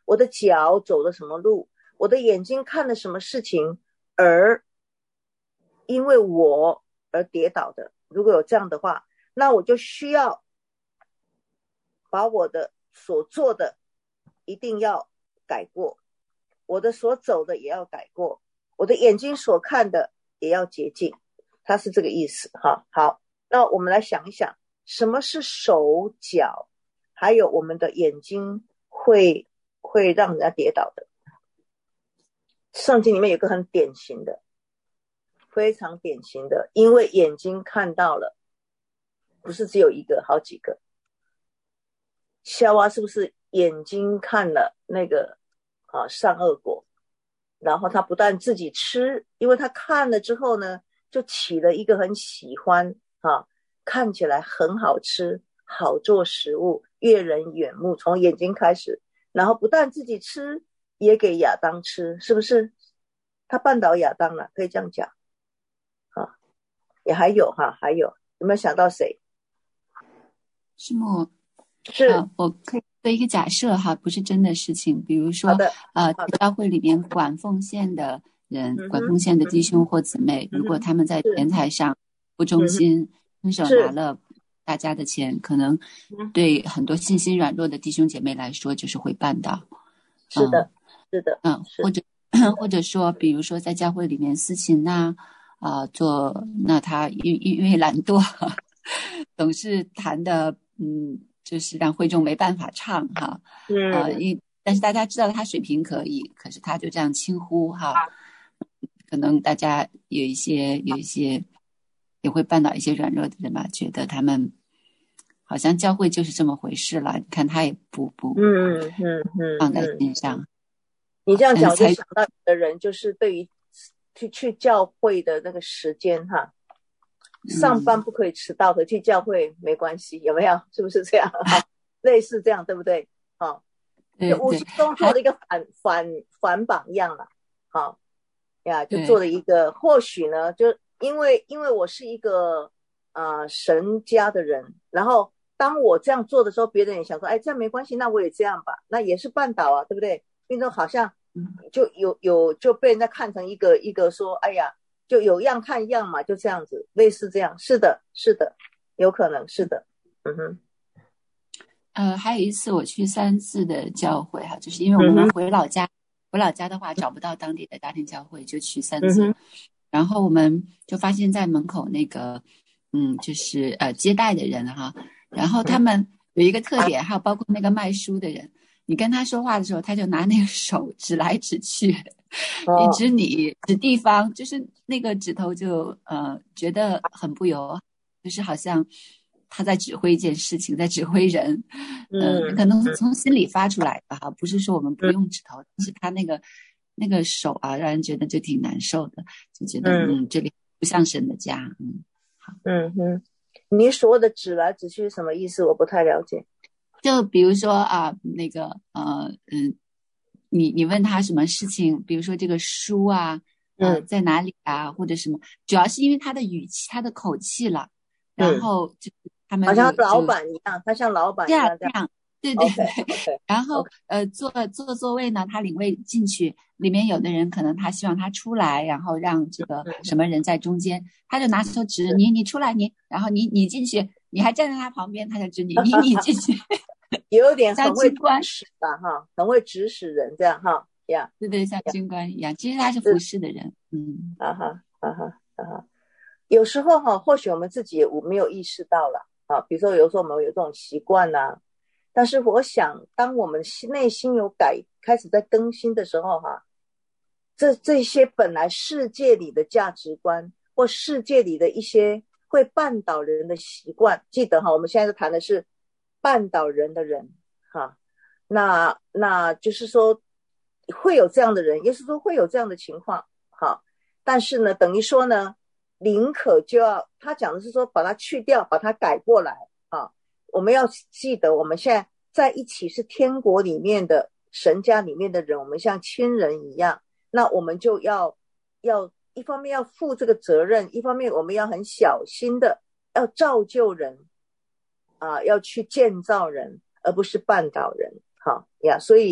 我的脚走了什么路，我的眼睛看了什么事情，而因为我而跌倒的。如果有这样的话，那我就需要把我的所做的一定要改过，我的所走的也要改过，我的眼睛所看的也要洁净。它是这个意思哈。好，那我们来想一想，什么是手脚还有我们的眼睛会会让人家跌倒的。圣经里面有个很典型的，非常典型的，因为眼睛看到了，不是只有一个，好几个。夏娃是不是眼睛看了那个啊善恶果，然后他不但自己吃，因为他看了之后呢，就起了一个很喜欢啊，看起来很好吃，好做食物，悦人眼目，从眼睛开始，然后不但自己吃，也给亚当吃，是不是？他绊倒亚当了，可以这样讲啊。也还有哈，还有有没有想到谁？ 师母， 是、 呃、我可以做一个假设哈，不是真的事情。比如说，呃，在教会里面管奉献的人，嗯、管奉献的弟兄或姊妹，嗯、如果他们在钱财上不忠心，伸手拿了大家的钱，可能对很多信心软弱的弟兄姐妹来说，就是会绊倒。 是的，嗯、是的， 嗯，或者或者说，比如说在教会里面司琴呐，啊、呃，做那他因因为懒惰，总是弹的，嗯。就是让会众没办法唱哈，嗯，呃，因但是大家知道他水平可以，可是他就这样轻忽哈，可能大家有一些有一些也会绊倒一些软弱的人吧，觉得他们好像教会就是这么回事了，你看他也不不嗯嗯嗯放在心上。嗯、 你这样讲，我就想到的人就是对于去去教会的那个时间哈。上班不可以迟到的，去教会没关系，有没有？是不是这样？类似这样，对不对？好，就无形中做了一个反反反榜样了。好呀，就做了一个，或许呢，就因为因为我是一个呃神家的人，然后当我这样做的时候，别人也想说，哎，这样没关系，那我也这样吧，那也是绊倒啊，对不对？变成好像就有有就被人家看成一个一个说，哎呀。就有样看样嘛，就这样子，类似这样，是的，是的，有可能是的，嗯哼。 呃，还有一次我去三次的教会哈，就是因为我们回老家，嗯、回老家的话找不到当地的家庭教会，就去三次，嗯、然后我们就发现在门口那个，嗯，就是呃接待的人哈，然后他们有一个特点，还有包括那个卖书的人，你跟他说话的时候，他就拿那个手指来指去。一指你指地方，就是那个指头就呃觉得很不友好，就是好像他在指挥一件事情，在指挥人，呃、嗯，可能是从心里发出来的哈，不是说我们不用指头，但、嗯、是他那个那个手啊，让人觉得就挺难受的，就觉得 嗯, 嗯这里不像神的家，嗯，好， 嗯哼，你所谓的指来指去什么意思？我不太了解。 就比如说啊，那个呃嗯。你你问他什么事情，比如说这个书啊，呃，嗯、在哪里啊，或者什么，主要是因为他的语气、他的口气了，然后就他们就好像老板一样，他像老板一样这样，对对对。Okay, okay, 然后 okay. 呃，坐坐座位呢，他领位进去，里面有的人可能他希望他出来，然后让这个什么人在中间，他就拿手指你，你出来你，然后你你进去，你还站在他旁边，他就指你，你你进去。 有点很会指使吧，哈，很会指使人这样哈，呀， 对对，像军官一样，其实他是服侍的人，嗯， 啊哈，啊哈，啊哈，有时候哈，或许我们自己也没有意识到了啊，比如说有时候我们有这种习惯呐，但是我想，当我们内心有改，开始在更新的时候哈，这这些本来世界里的价值观或世界里的一些会绊倒人的习惯，记得哈，我们现在谈的是。绊倒人的人哈，那那就是说会有这样的人，也是说会有这样的情况哈。但是呢，等于说呢，宁可就要他讲的是说把它去掉，把它改过来啊。我们要记得，我们现在在一起是天国里面的神家里面的人，我们像亲人一样，那我们就要要一方面要负这个责任，一方面我们要很小心的要造就人。啊，要去建造人，而不是绊倒人，好呀。所以，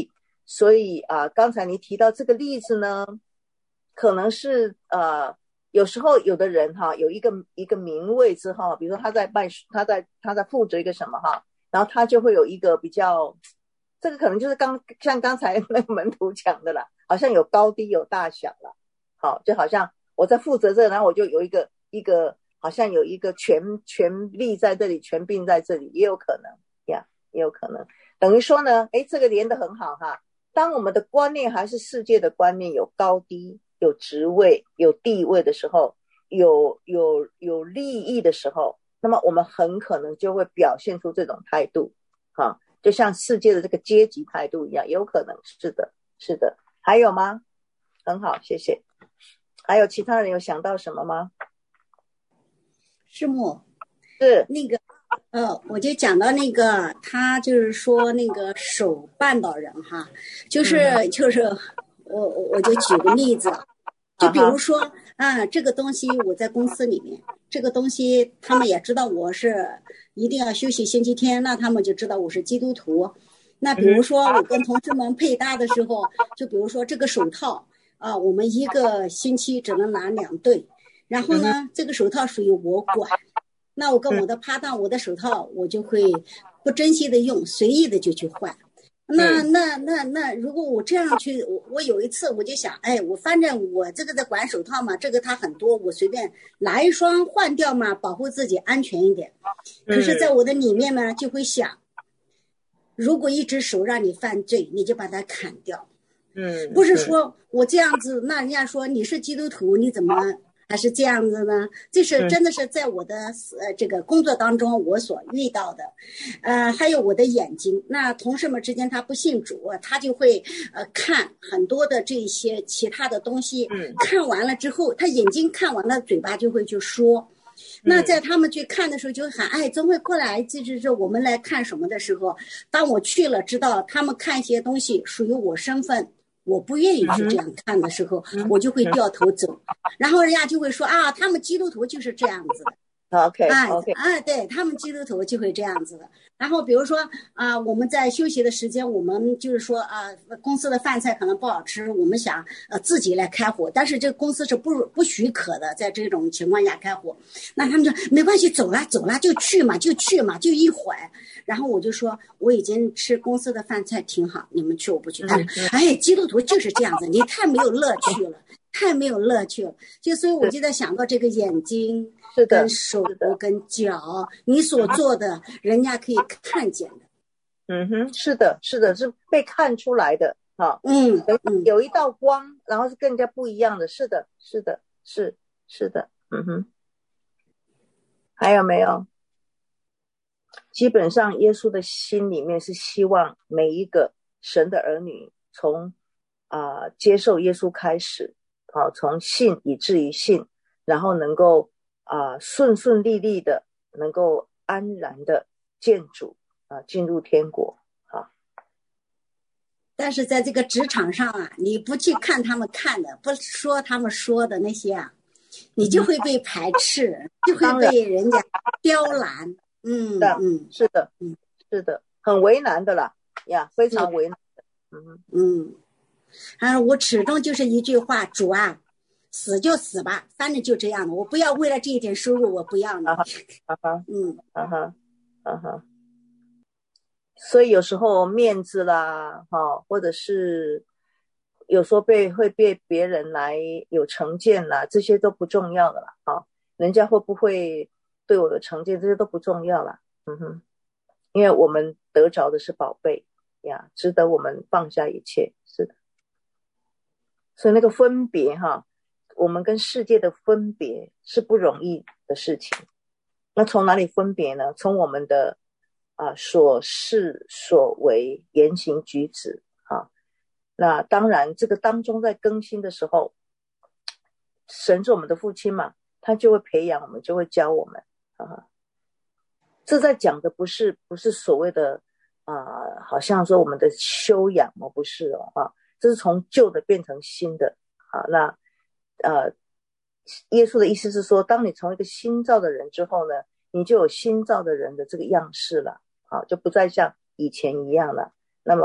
所以啊、呃，刚才你提到这个例子呢，可能是呃，有时候有的人哈，有一个一个名位之后，比如说他在办，他在他在负责一个什么哈，然后他就会有一个比较，这个可能就是刚像刚才那个门徒讲的啦，好像有高低有大小啦，好，就好像我在负责这个，然后我就有一个一个好像有一个权权力在这里，权柄在这里，也有可能呀，也有可能。等于说呢，诶，这个连得很好哈。当我们的观念还是世界的观念，有高低，有职位，有地位的时候，有有有利益的时候，那么我们很可能就会表现出这种态度，哈，就像世界的这个阶级态度一样，有可能是的，是的。还有吗？很好，谢谢。还有其他人有想到什么吗？ 师母， 是那个。呃，我就讲到那个，他就是说那个手绊倒人哈，就是就是我我就举个例子，就比如说啊，这个东西我在公司里面，这个东西他们也知道我是一定要休息星期天，那他们就知道我是基督徒。那比如说我跟同事们配搭的时候，就比如说这个手套啊，我们一个星期只能拿两对，然后呢，这个手套属于我管。那我跟我的搭档，我的手套我就会不珍惜的用，随意的就去换。那那那那，如果我这样去，我我有一次我就想，哎，我反正我这个在管手套嘛，这个它很多，我随便拿一双换掉嘛，保护自己安全一点。可是，在我的里面呢，就会想，如果一只手让你犯罪，你就把它砍掉。嗯，不是说我这样子，那人家说你是基督徒，你怎么？还是这样子呢？这是真的是在我的呃这个工作当中我所遇到的，呃，还有我的眼睛。那同事们之间他不信主，他就会呃看很多的这些其他的东西，看完了之后，他眼睛看完了，嘴巴就会去说。那在他们去看的时候，就喊哎，总会过来，就是说我们来看什么的时候，当我去了，知道他们看一些东西属于我身份。我不愿意去这样看的时候，嗯、我就会掉头走，然后人家就会说啊，他们基督徒就是这样子的。 OK OK 啊啊，对他们基督徒就会这样子的。然后比如说啊，我们在休息的时间，我们就是说啊，公司的饭菜可能不好吃，我们想呃自己来开火，但是这个公司是不不许可的，在这种情况下开火。那他们说没关系，走了走了就去嘛，就去嘛，就一会儿。然后我就说我已经吃公司的饭菜挺好，你们去我不去。嗯、哎，基督徒就是这样子，你太没有乐趣了。太没有乐趣了，就所以我就在想到这个眼睛跟手跟脚，你所做的，人家可以看见的。 嗯哼，是的，是的，是被看出来的啊。嗯嗯，有一道光，然后是更加不一样的。是的，是的，是是的。嗯哼，还有没有？基本上，耶稣的心里面是希望每一个神的儿女从啊、呃、接受耶稣开始。好，从信以至于信，然后能够啊、呃、顺顺利利的，能够安然的见主啊、呃，进入天国啊。 但是在这个职场上啊，你不去看他们看的，不说他们说的那些啊，你就会被排斥，嗯、就会被人家刁难。嗯嗯， 是的，嗯是的，很为难的啦呀，非常为难的。嗯嗯。啊，我始终就是一句话，主啊，死就死吧，反正就这样的，我不要为了这一点收入，我不要了。 啊哈，嗯，啊哈，啊哈。所以有时候面子啦，哈，或者是有时候被会被别人来有成见啦，这些都不重要的啦，哈，人家会不会对我的成见，这些都不重要啦，嗯哼，因为我们得着的是宝贝呀，值得我们放下一切，是的。所以那个分别哈，我们跟世界的分别是不容易的事情。那从哪里分别呢？从我们的啊、呃、所事所为、言行举止啊。那当然，这个当中在更新的时候，神是我们的父亲嘛，他就会培养我们，就会教我们啊。这在讲的不是不是所谓的啊、呃，好像说我们的修养哦，不是哦啊。这是从旧的变成新的啊，那呃，耶稣的意思是说，当你从一个新造的人之后呢，你就有新造的人的这个样式了啊，就不再像以前一样了。那么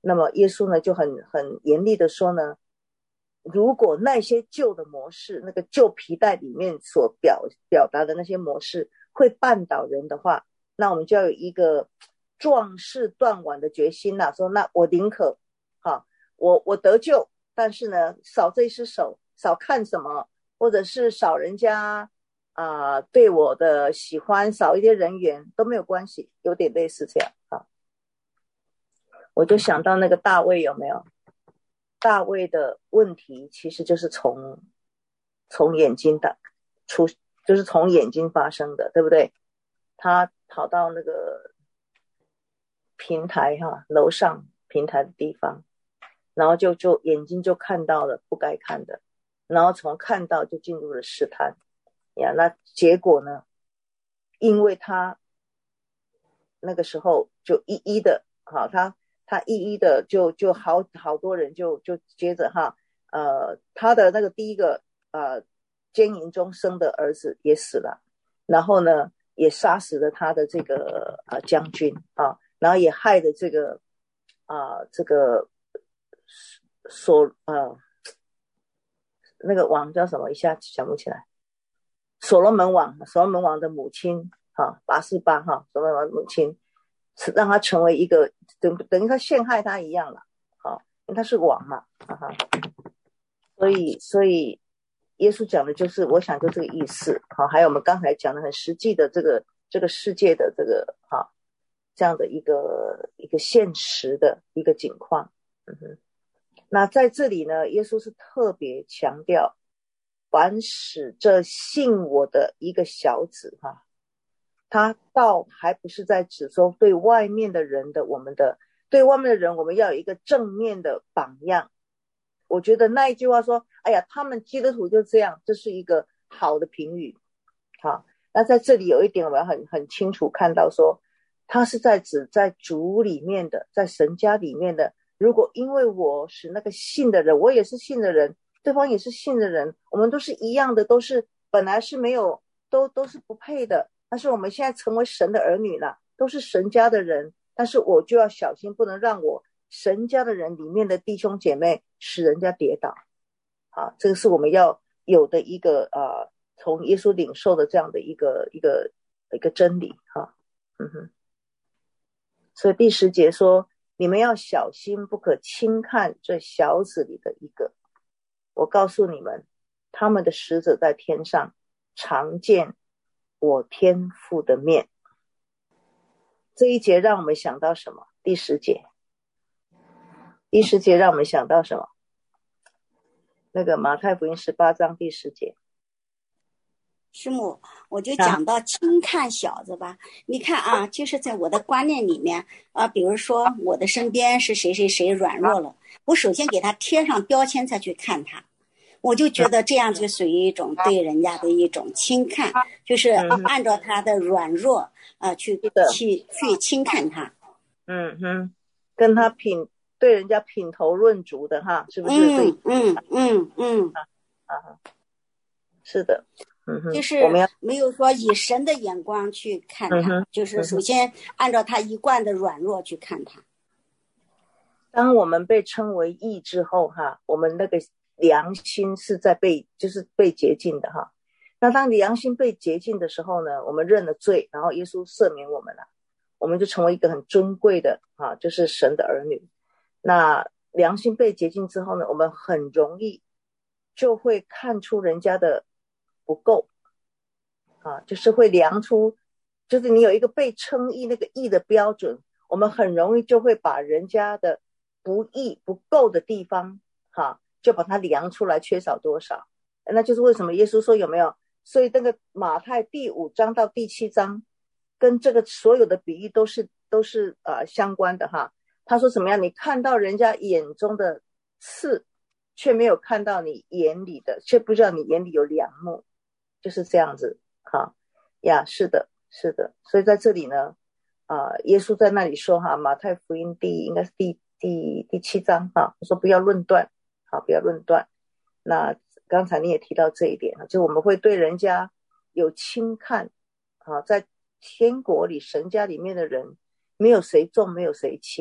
那么耶稣呢就很很严厉的说呢，如果那些旧的模式，那个旧皮带里面所表表达的那些模式会绊倒人的话，那我们就要有一个壮士断腕的决心啦、啊，说那我宁可好，我我得救，但是呢少这一只手，少看什么，或者是少人家啊、呃、对我的喜欢，少一些人缘都没有关系，有点类似这样啊。我就想到那个大卫，有没有？大卫的问题其实就是从从眼睛的出，就是从眼睛发生的，对不对？他跑到那个平台哈，楼上平台的地方，然后就就眼睛就看到了不该看的，然后从看到就进入了试探呀。那结果呢？因为他那个时候就一一的，好，他他一一的就就好好多人就就接着哈，呃，他的那个第一个呃奸淫中生的儿子也死了，然后呢也杀死了他的这个呃将军啊，然后也害的这个啊、呃、这个所呃那个王叫什么，一下想不起来，所罗门王，所罗门王的母亲哈，拔示巴哈，所罗门王的母亲，让他成为一个等等于他陷害他一样了，好，因为他是王嘛，哈，所以所以耶稣讲的就是，我想就这个意思，好，还有我们刚才讲的很实际的这个这个世界的这个哈这样的一个一个现实的一个景况，嗯哼。那在这里呢，耶稣是特别强调，凡使这信我的一个小子哈，他倒还不是在指说对外面的人的我们的对外面的人我们要有一个正面的榜样。我觉得那一句话说，哎呀，他们基督徒就这样，这是一个好的评语。好，那在这里有一点我们要很很清楚看到说，他是在指在主里面的，在神家里面的。如果因为我是那个信的人，我也是信的人，对方也是信的人，我们都是一样的，都是本来是没有都都是不配的，但是我们现在成为神的儿女了，都是神家的人，但是我就要小心，不能让我神家的人里面的弟兄姐妹使人家跌倒。好，这个是我们要有的一个呃，从耶稣领受的这样的一个一个一个真理哈，嗯哼。所以第十节说，你们要小心，不可轻看这小子里的一个。我告诉你们，他们的使者在天上常见我天父的面。这一节让我们想到什么？第十节，第十节让我们想到什么？那个马太福音十八章第十节。 师母，我就讲到轻看小子吧、啊、你看啊，就是在我的观念里面啊，比如说我的身边是谁谁谁软弱了，我首先给他贴上标签再去看他，我就觉得这样就属于一种对人家的一种轻看，就是按照他的软弱啊去去去轻看他， 嗯哼，跟他品对人家品头论足的哈，是不是？ 嗯嗯嗯嗯啊啊，是的。嗯、 就是没有说以神的眼光去看他、嗯、就是首先按照他一贯的软弱去看他。 当我们被称为义之后哈，我们那个良心是在被就是被洁净的哈。那当良心被洁净的时候呢，我们认了罪，然后耶稣赦免我们了，我们就成为一个很尊贵的啊，就是神的儿女。那良心被洁净之后呢，我们很容易就会看出人家的不够啊，就是会量出，就是你有一个被称义那个义的标准，我们很容易就会把人家的不义不够的地方哈、啊，就把它量出来缺少多少。那就是为什么耶稣说有没有，所以那个马太第五章到第七章跟这个所有的比喻都是都是呃相关的哈。他说怎么样，你看到人家眼中的刺，却没有看到你眼里的，却不知道你眼里有梁木，就是这样子哈呀，是的，是的。所以在这里呢，啊、呃，耶稣在那里说哈，马太福音第应该是第第第七章哈，说不要论断，好，不要论断。那刚才你也提到这一点，就我们会对人家有轻看啊，在天国里神家里面的人，没有谁重，没有谁轻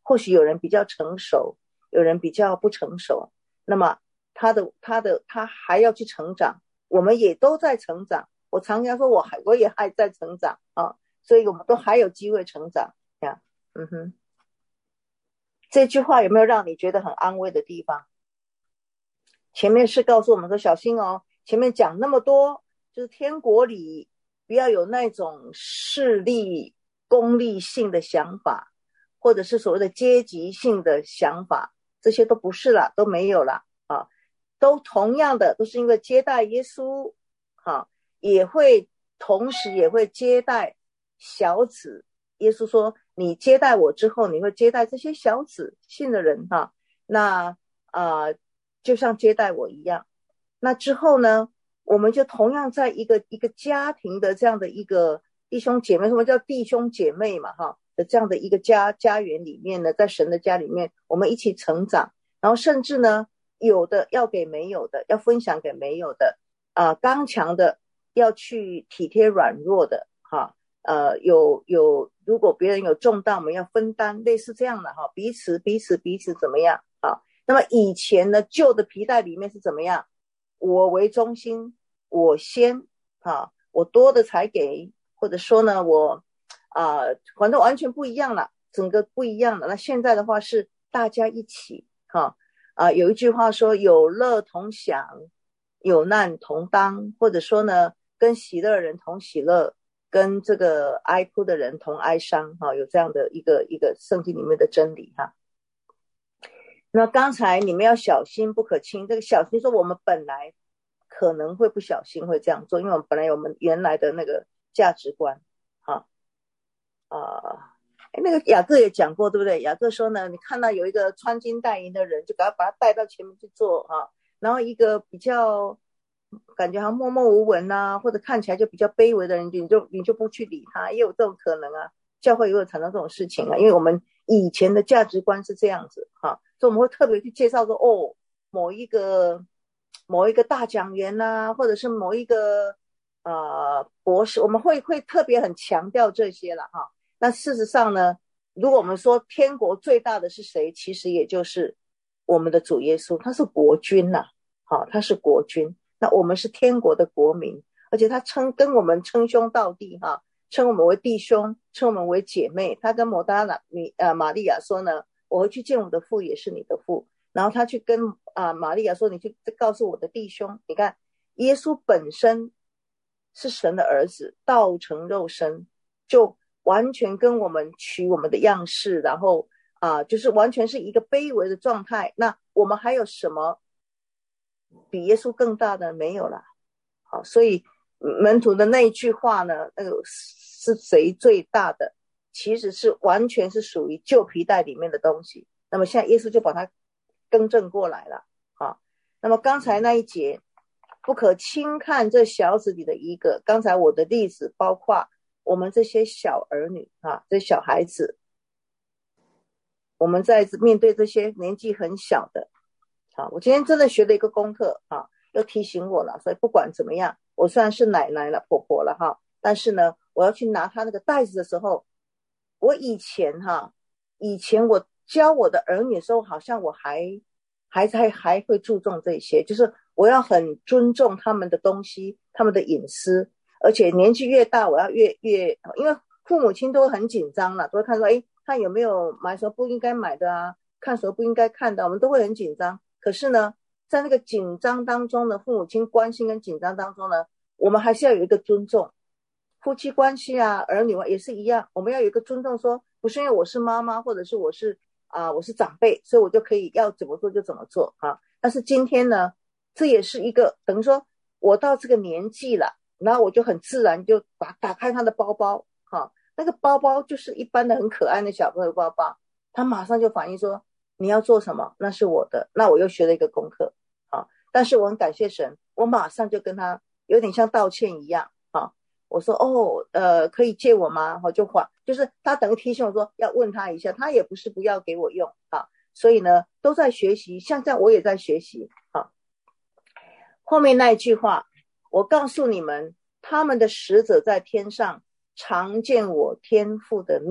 或许有人比较成熟，有人比较不成熟，那么他的他的他还要去成长，我们也都在成长。我常常说我还我也还在成长啊，所以我们都还有机会成长呀。嗯哼，这句话有没有让你觉得很安慰的地方？前面是告诉我们说小心哦，前面讲那么多，就是天国里不要有那种势力功利性的想法，或者是所谓的阶级性的想法，这些都不是了，都没有了啊，都同样的都是因为接待耶稣啊，也会同时也会接待小子。耶稣说你接待我之后，你会接待这些小子信的人哈、啊，那呃就像接待我一样。那之后呢，我们就同样在一个一个家庭的这样的一个弟兄姐妹，什么叫弟兄姐妹嘛哈的这样的一个家家园里面呢，在神的家里面，我们一起成长，然后甚至呢，有的要给没有的，要分享给没有的啊、呃，刚强的要去体贴软弱的哈。呃，有有，如果别人有重担，我们要分担，类似这样的哈，彼此彼此彼此怎么样啊？那么以前呢，旧的皮带里面是怎么样？我为中心，我先啊，我多的才给，或者说呢，我啊、呃，反正完全不一样了，整个不一样了。那现在的话是大家一起哈啊、呃，有一句话说有乐同享，有难同当，或者说呢，跟喜乐的人同喜乐。跟这个哀哭的人同哀伤哈，有这样的一个一个圣经里面的真理哈。那刚才你们要小心不可轻，这个小心说我们本来可能会不小心会这样做，因为我们本来有我们原来的那个价值观哈啊、呃，那个雅各也讲过对不对？雅各说呢，你看到有一个穿金戴银的人，就赶快把他带到前面去做哈，然后一个比较感觉好像默默无闻啊，或者看起来就比较卑微的人，你就你就不去理他，也有这种可能啊。教会也有产生这种事情啊，因为我们以前的价值观是这样子哈，所以我们会特别去介绍说，哦，某一个某一个大讲员啊，或者是某一个呃博士，我们会会特别很强调这些了哈。那事实上呢，如果我们说天国最大的是谁，其实也就是我们的主耶稣，他是国君呐、啊，好，他是国君。那我们是天国的国民，而且他称跟我们称兄道弟哈，称我们为弟兄，称我们为姐妹。他跟抹大拉米呃玛利亚说呢，我会去见我的父，也是你的父。然后他去跟啊、呃、玛利亚说，你去告诉我的弟兄。你看，耶稣本身是神的儿子，道成肉身，就完全跟我们取我们的样式，然后啊、呃，就是完全是一个卑微的状态。那我们还有什么比耶稣更大的？没有了。好，所以门徒的那一句话呢，那个是谁最大的，其实是完全是属于旧皮带里面的东西。那么现在耶稣就把它更正过来了。好，那么刚才那一节，不可轻看这小子里的一个。刚才我的例子包括我们这些小儿女啊，这小孩子，我们在面对这些年纪很小的。好，我今天真的学了一个功课啊，又提醒我了。所以不管怎么样，我虽然是奶奶了婆婆了哈，但是呢，我要去拿他那个袋子的时候，我以前哈，以前我教我的儿女的时候，好像我还还还还会注重这些，就是我要很尊重他们的东西，他们的隐私，而且年纪越大，我要越越，因为父母亲都很紧张了，都会看说，哎，他有没有买什么不应该买的啊，看什么不应该看的，我们都会很紧张。可是呢，在那个紧张当中呢，父母亲关心跟紧张当中呢，我们还是要有一个尊重。夫妻关系啊，儿女也是一样，我们要有一个尊重，说不是因为我是妈妈，或者是我是啊、呃、我是长辈，所以我就可以要怎么做就怎么做啊。但是今天呢，这也是一个等于说我到这个年纪了，然后我就很自然就把打开他的包包哈，那个包包就是一般的很可爱的小朋友包包，他马上就反应说你要做什么？那是我的。那我又学了一个功课啊！但是我很感谢神，我马上就跟他有点像道歉一样啊！我说哦，呃，可以借我吗？我就还，就是他等于提醒我说要问他一下，他也不是不要给我用啊。所以呢，都在学习，像这样我也在学习啊。后面那一句话，我告诉你们，他们的使者在天上常见我天父的面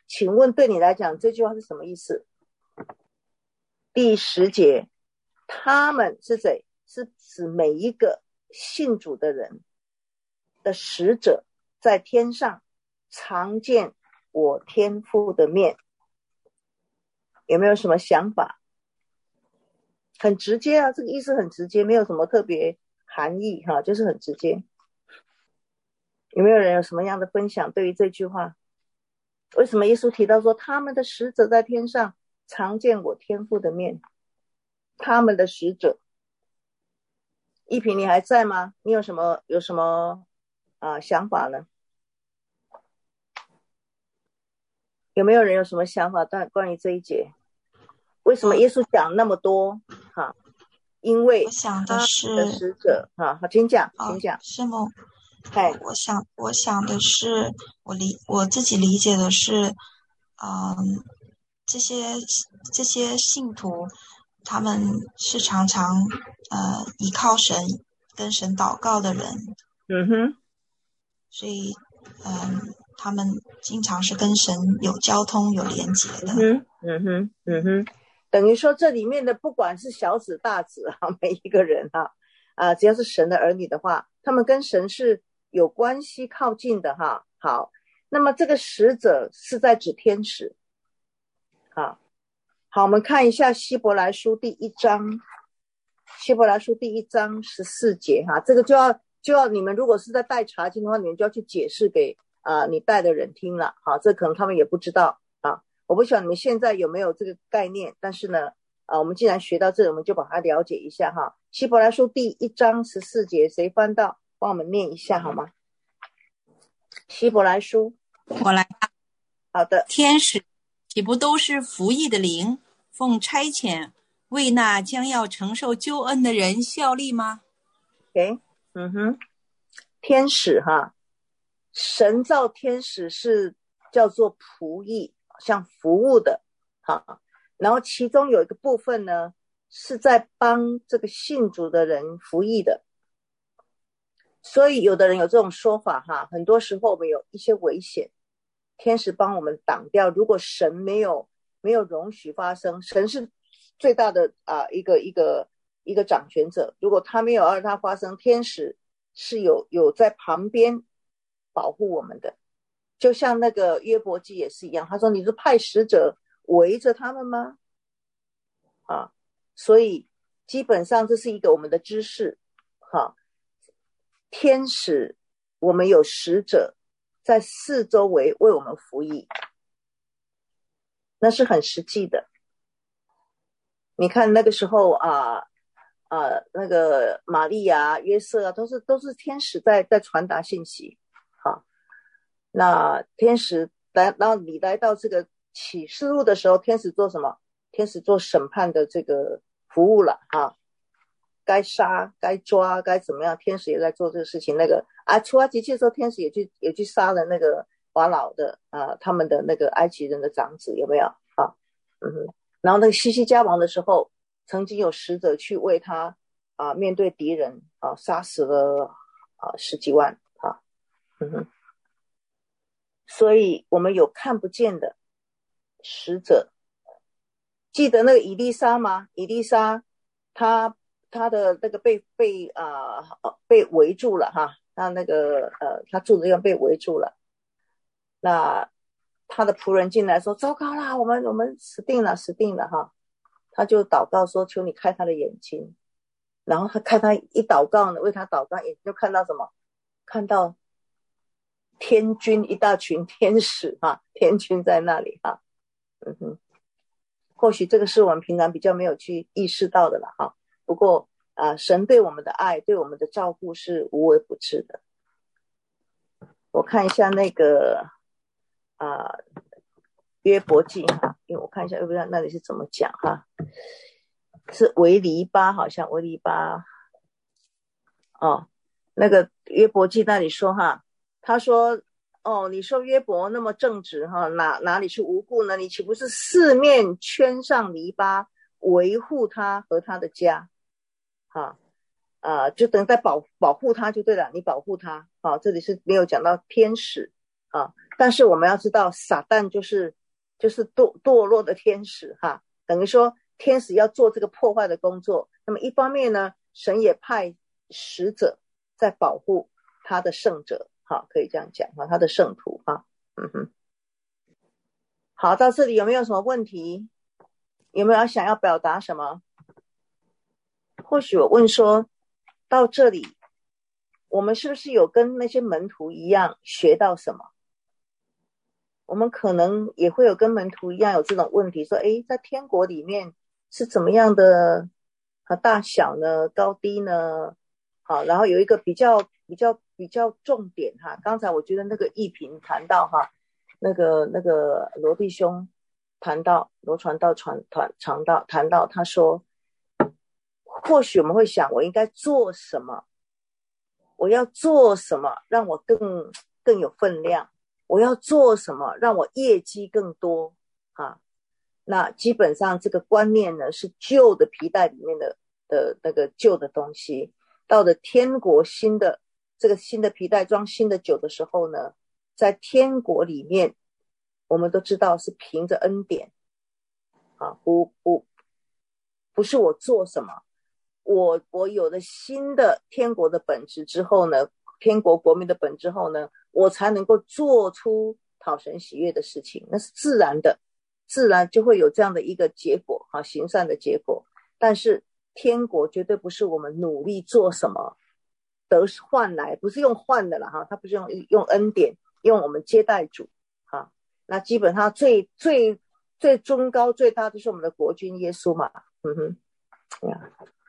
请问对你来讲这句话是什么意思？第十节，他们是谁？是指每一个信主的人的使者，在天上常见我天父的面。有没有什么想法？很直接啊，这个意思很直接，没有什么特别含义哈，就是很直接。有没有人有什么样的分享对于这句话？为什么耶稣提到说他们的使者在天上常见我天父的面？他们的使者，一平你还在吗？你有什么有什么啊想法呢？有没有人有什么想法关于这一节？为什么耶稣讲那么多哈？因为我想的是的使者哈，好，请讲，请讲。 师母，我想我想的是，我理我自己理解的是，嗯，这些这些信徒，他们是常常呃依靠神跟神祷告的人， 嗯哼， 所以嗯，他们经常是跟神有交通有连结的。 嗯哼，嗯哼，嗯哼。等于说这里面的不管是小子大子啊，每一个人啊，啊，只要是神的儿女的话，他们跟神是有关系靠近的哈。好，那么这个使者是在指天使。好，好，我们看一下希伯来书第一章，希伯来书第一章十四节哈，这个就要就要你们如果是在带查经的话，你们就要去解释给啊、呃、你带的人听了。好，这可能他们也不知道。我不晓得你们现在有没有这个概念，但是呢，啊，我们既然学到这里，我们就把它了解一下哈。希伯来书第一章十四节，谁翻到？帮我们念一下好吗？希伯来书， 我来。 好的。 天使岂不都是服役的灵，奉差遣为那将要承受救恩的人效力吗？ OK， 嗯哼，天使哈，神造天使是叫做仆役。像服务的哈，然后其中有一个部分呢是在帮这个信主的人服役的，所以有的人有这种说法哈，很多时候我们有一些危险，天使帮我们挡掉，如果神没有没有容许发生，神是最大的啊、呃、一个一个一个掌权者，如果他没有让它发生，天使是有有在旁边保护我们的。就像那个约伯记也是一样，他说你是派使者围着他们吗？啊，所以基本上这是一个我们的知识哈。天使我们有使者在四周围为我们服役，那是很实际的。你看那个时候啊啊，那个玛利亚、约瑟啊，都是都是天使在在传达信息。那天使来，然后你来到这个启示录的时候，天使做什么？天使做审判的这个服务了啊，该杀、该抓、该怎么样，天使也在做这个事情。那个啊，出埃及记的时候，天使也去也去杀了那个法老的啊，他们的那个埃及人的长子，有没有啊？嗯，然后那个西西家王的时候，曾经有使者去为他啊面对敌人啊，杀死了啊十几万啊，嗯哼。所以我们有看不见的使者。记得那个以利沙吗？以利沙他他的那个被被啊、呃、被围住了哈，他那个呃他住的地方被围住了。那他的仆人进来说糟糕啦，我们我们死定了死定了哈。他就祷告说求你开他的眼睛。然后他开他一祷告呢，为他祷告，也就看到什么？看到天军，一大群天使哈，天军在那里哈，嗯哼，或许这个是我们平常比较没有去意识到的了哈。不过啊、呃，神对我们的爱，对我们的照顾是无微不至的。我看一下那个啊、呃、约伯记哈，因为我看一下约伯记那里是怎么讲哈，是维黎巴，好像维黎巴哦，那个约伯记那里说哈。他说哦，你说约伯那么正直哈，哪哪里是无故呢？你岂不是四面圈上篱笆，维护他和他的家啊啊，就等于在保保护他就对了，你保护他啊。这里是没有讲到天使啊， 但是我们要知道撒旦就是就是堕堕落的天使哈，等于说天使要做这个破坏的工作，那么一方面呢，神也派使者在保护他的圣者，好，可以这样讲哈，他的圣徒哈，嗯哼。好，到这里有没有什么问题？有没有想要表达什么？或许我问说，到这里我们是不是有跟那些门徒一样学到什么？我们可能也会有跟门徒一样有这种问题，说诶，在天国里面是怎么样的大小呢？高低呢？好，然后有一个比较比较比较重点哈，刚才我觉得那个义平谈到哈，那个那个罗弟兄谈到罗传道传团传道谈到，他说或许我们会想，我应该做什么？我要做什么让我更更有分量？我要做什么让我业绩更多啊？那基本上这个观念呢，是旧的皮带里面的的那个旧的东西，到了天国新的这个新的皮带装新的酒的时候呢，在天国里面我们都知道是凭着恩典啊，不不不是我做什么，我我有了新的天国的本质之后呢，天国国民的本质后呢，我才能够做出讨神喜悦的事情，那是自然的，自然就会有这样的一个结果啊，行善的结果。但是天国绝对不是我们努力做什么得换来，不是用换的啦哈，它不是用用恩典，用我们接待主哈。那基本上最最最中高最大就是我们的国君耶稣嘛，嗯哼，呀。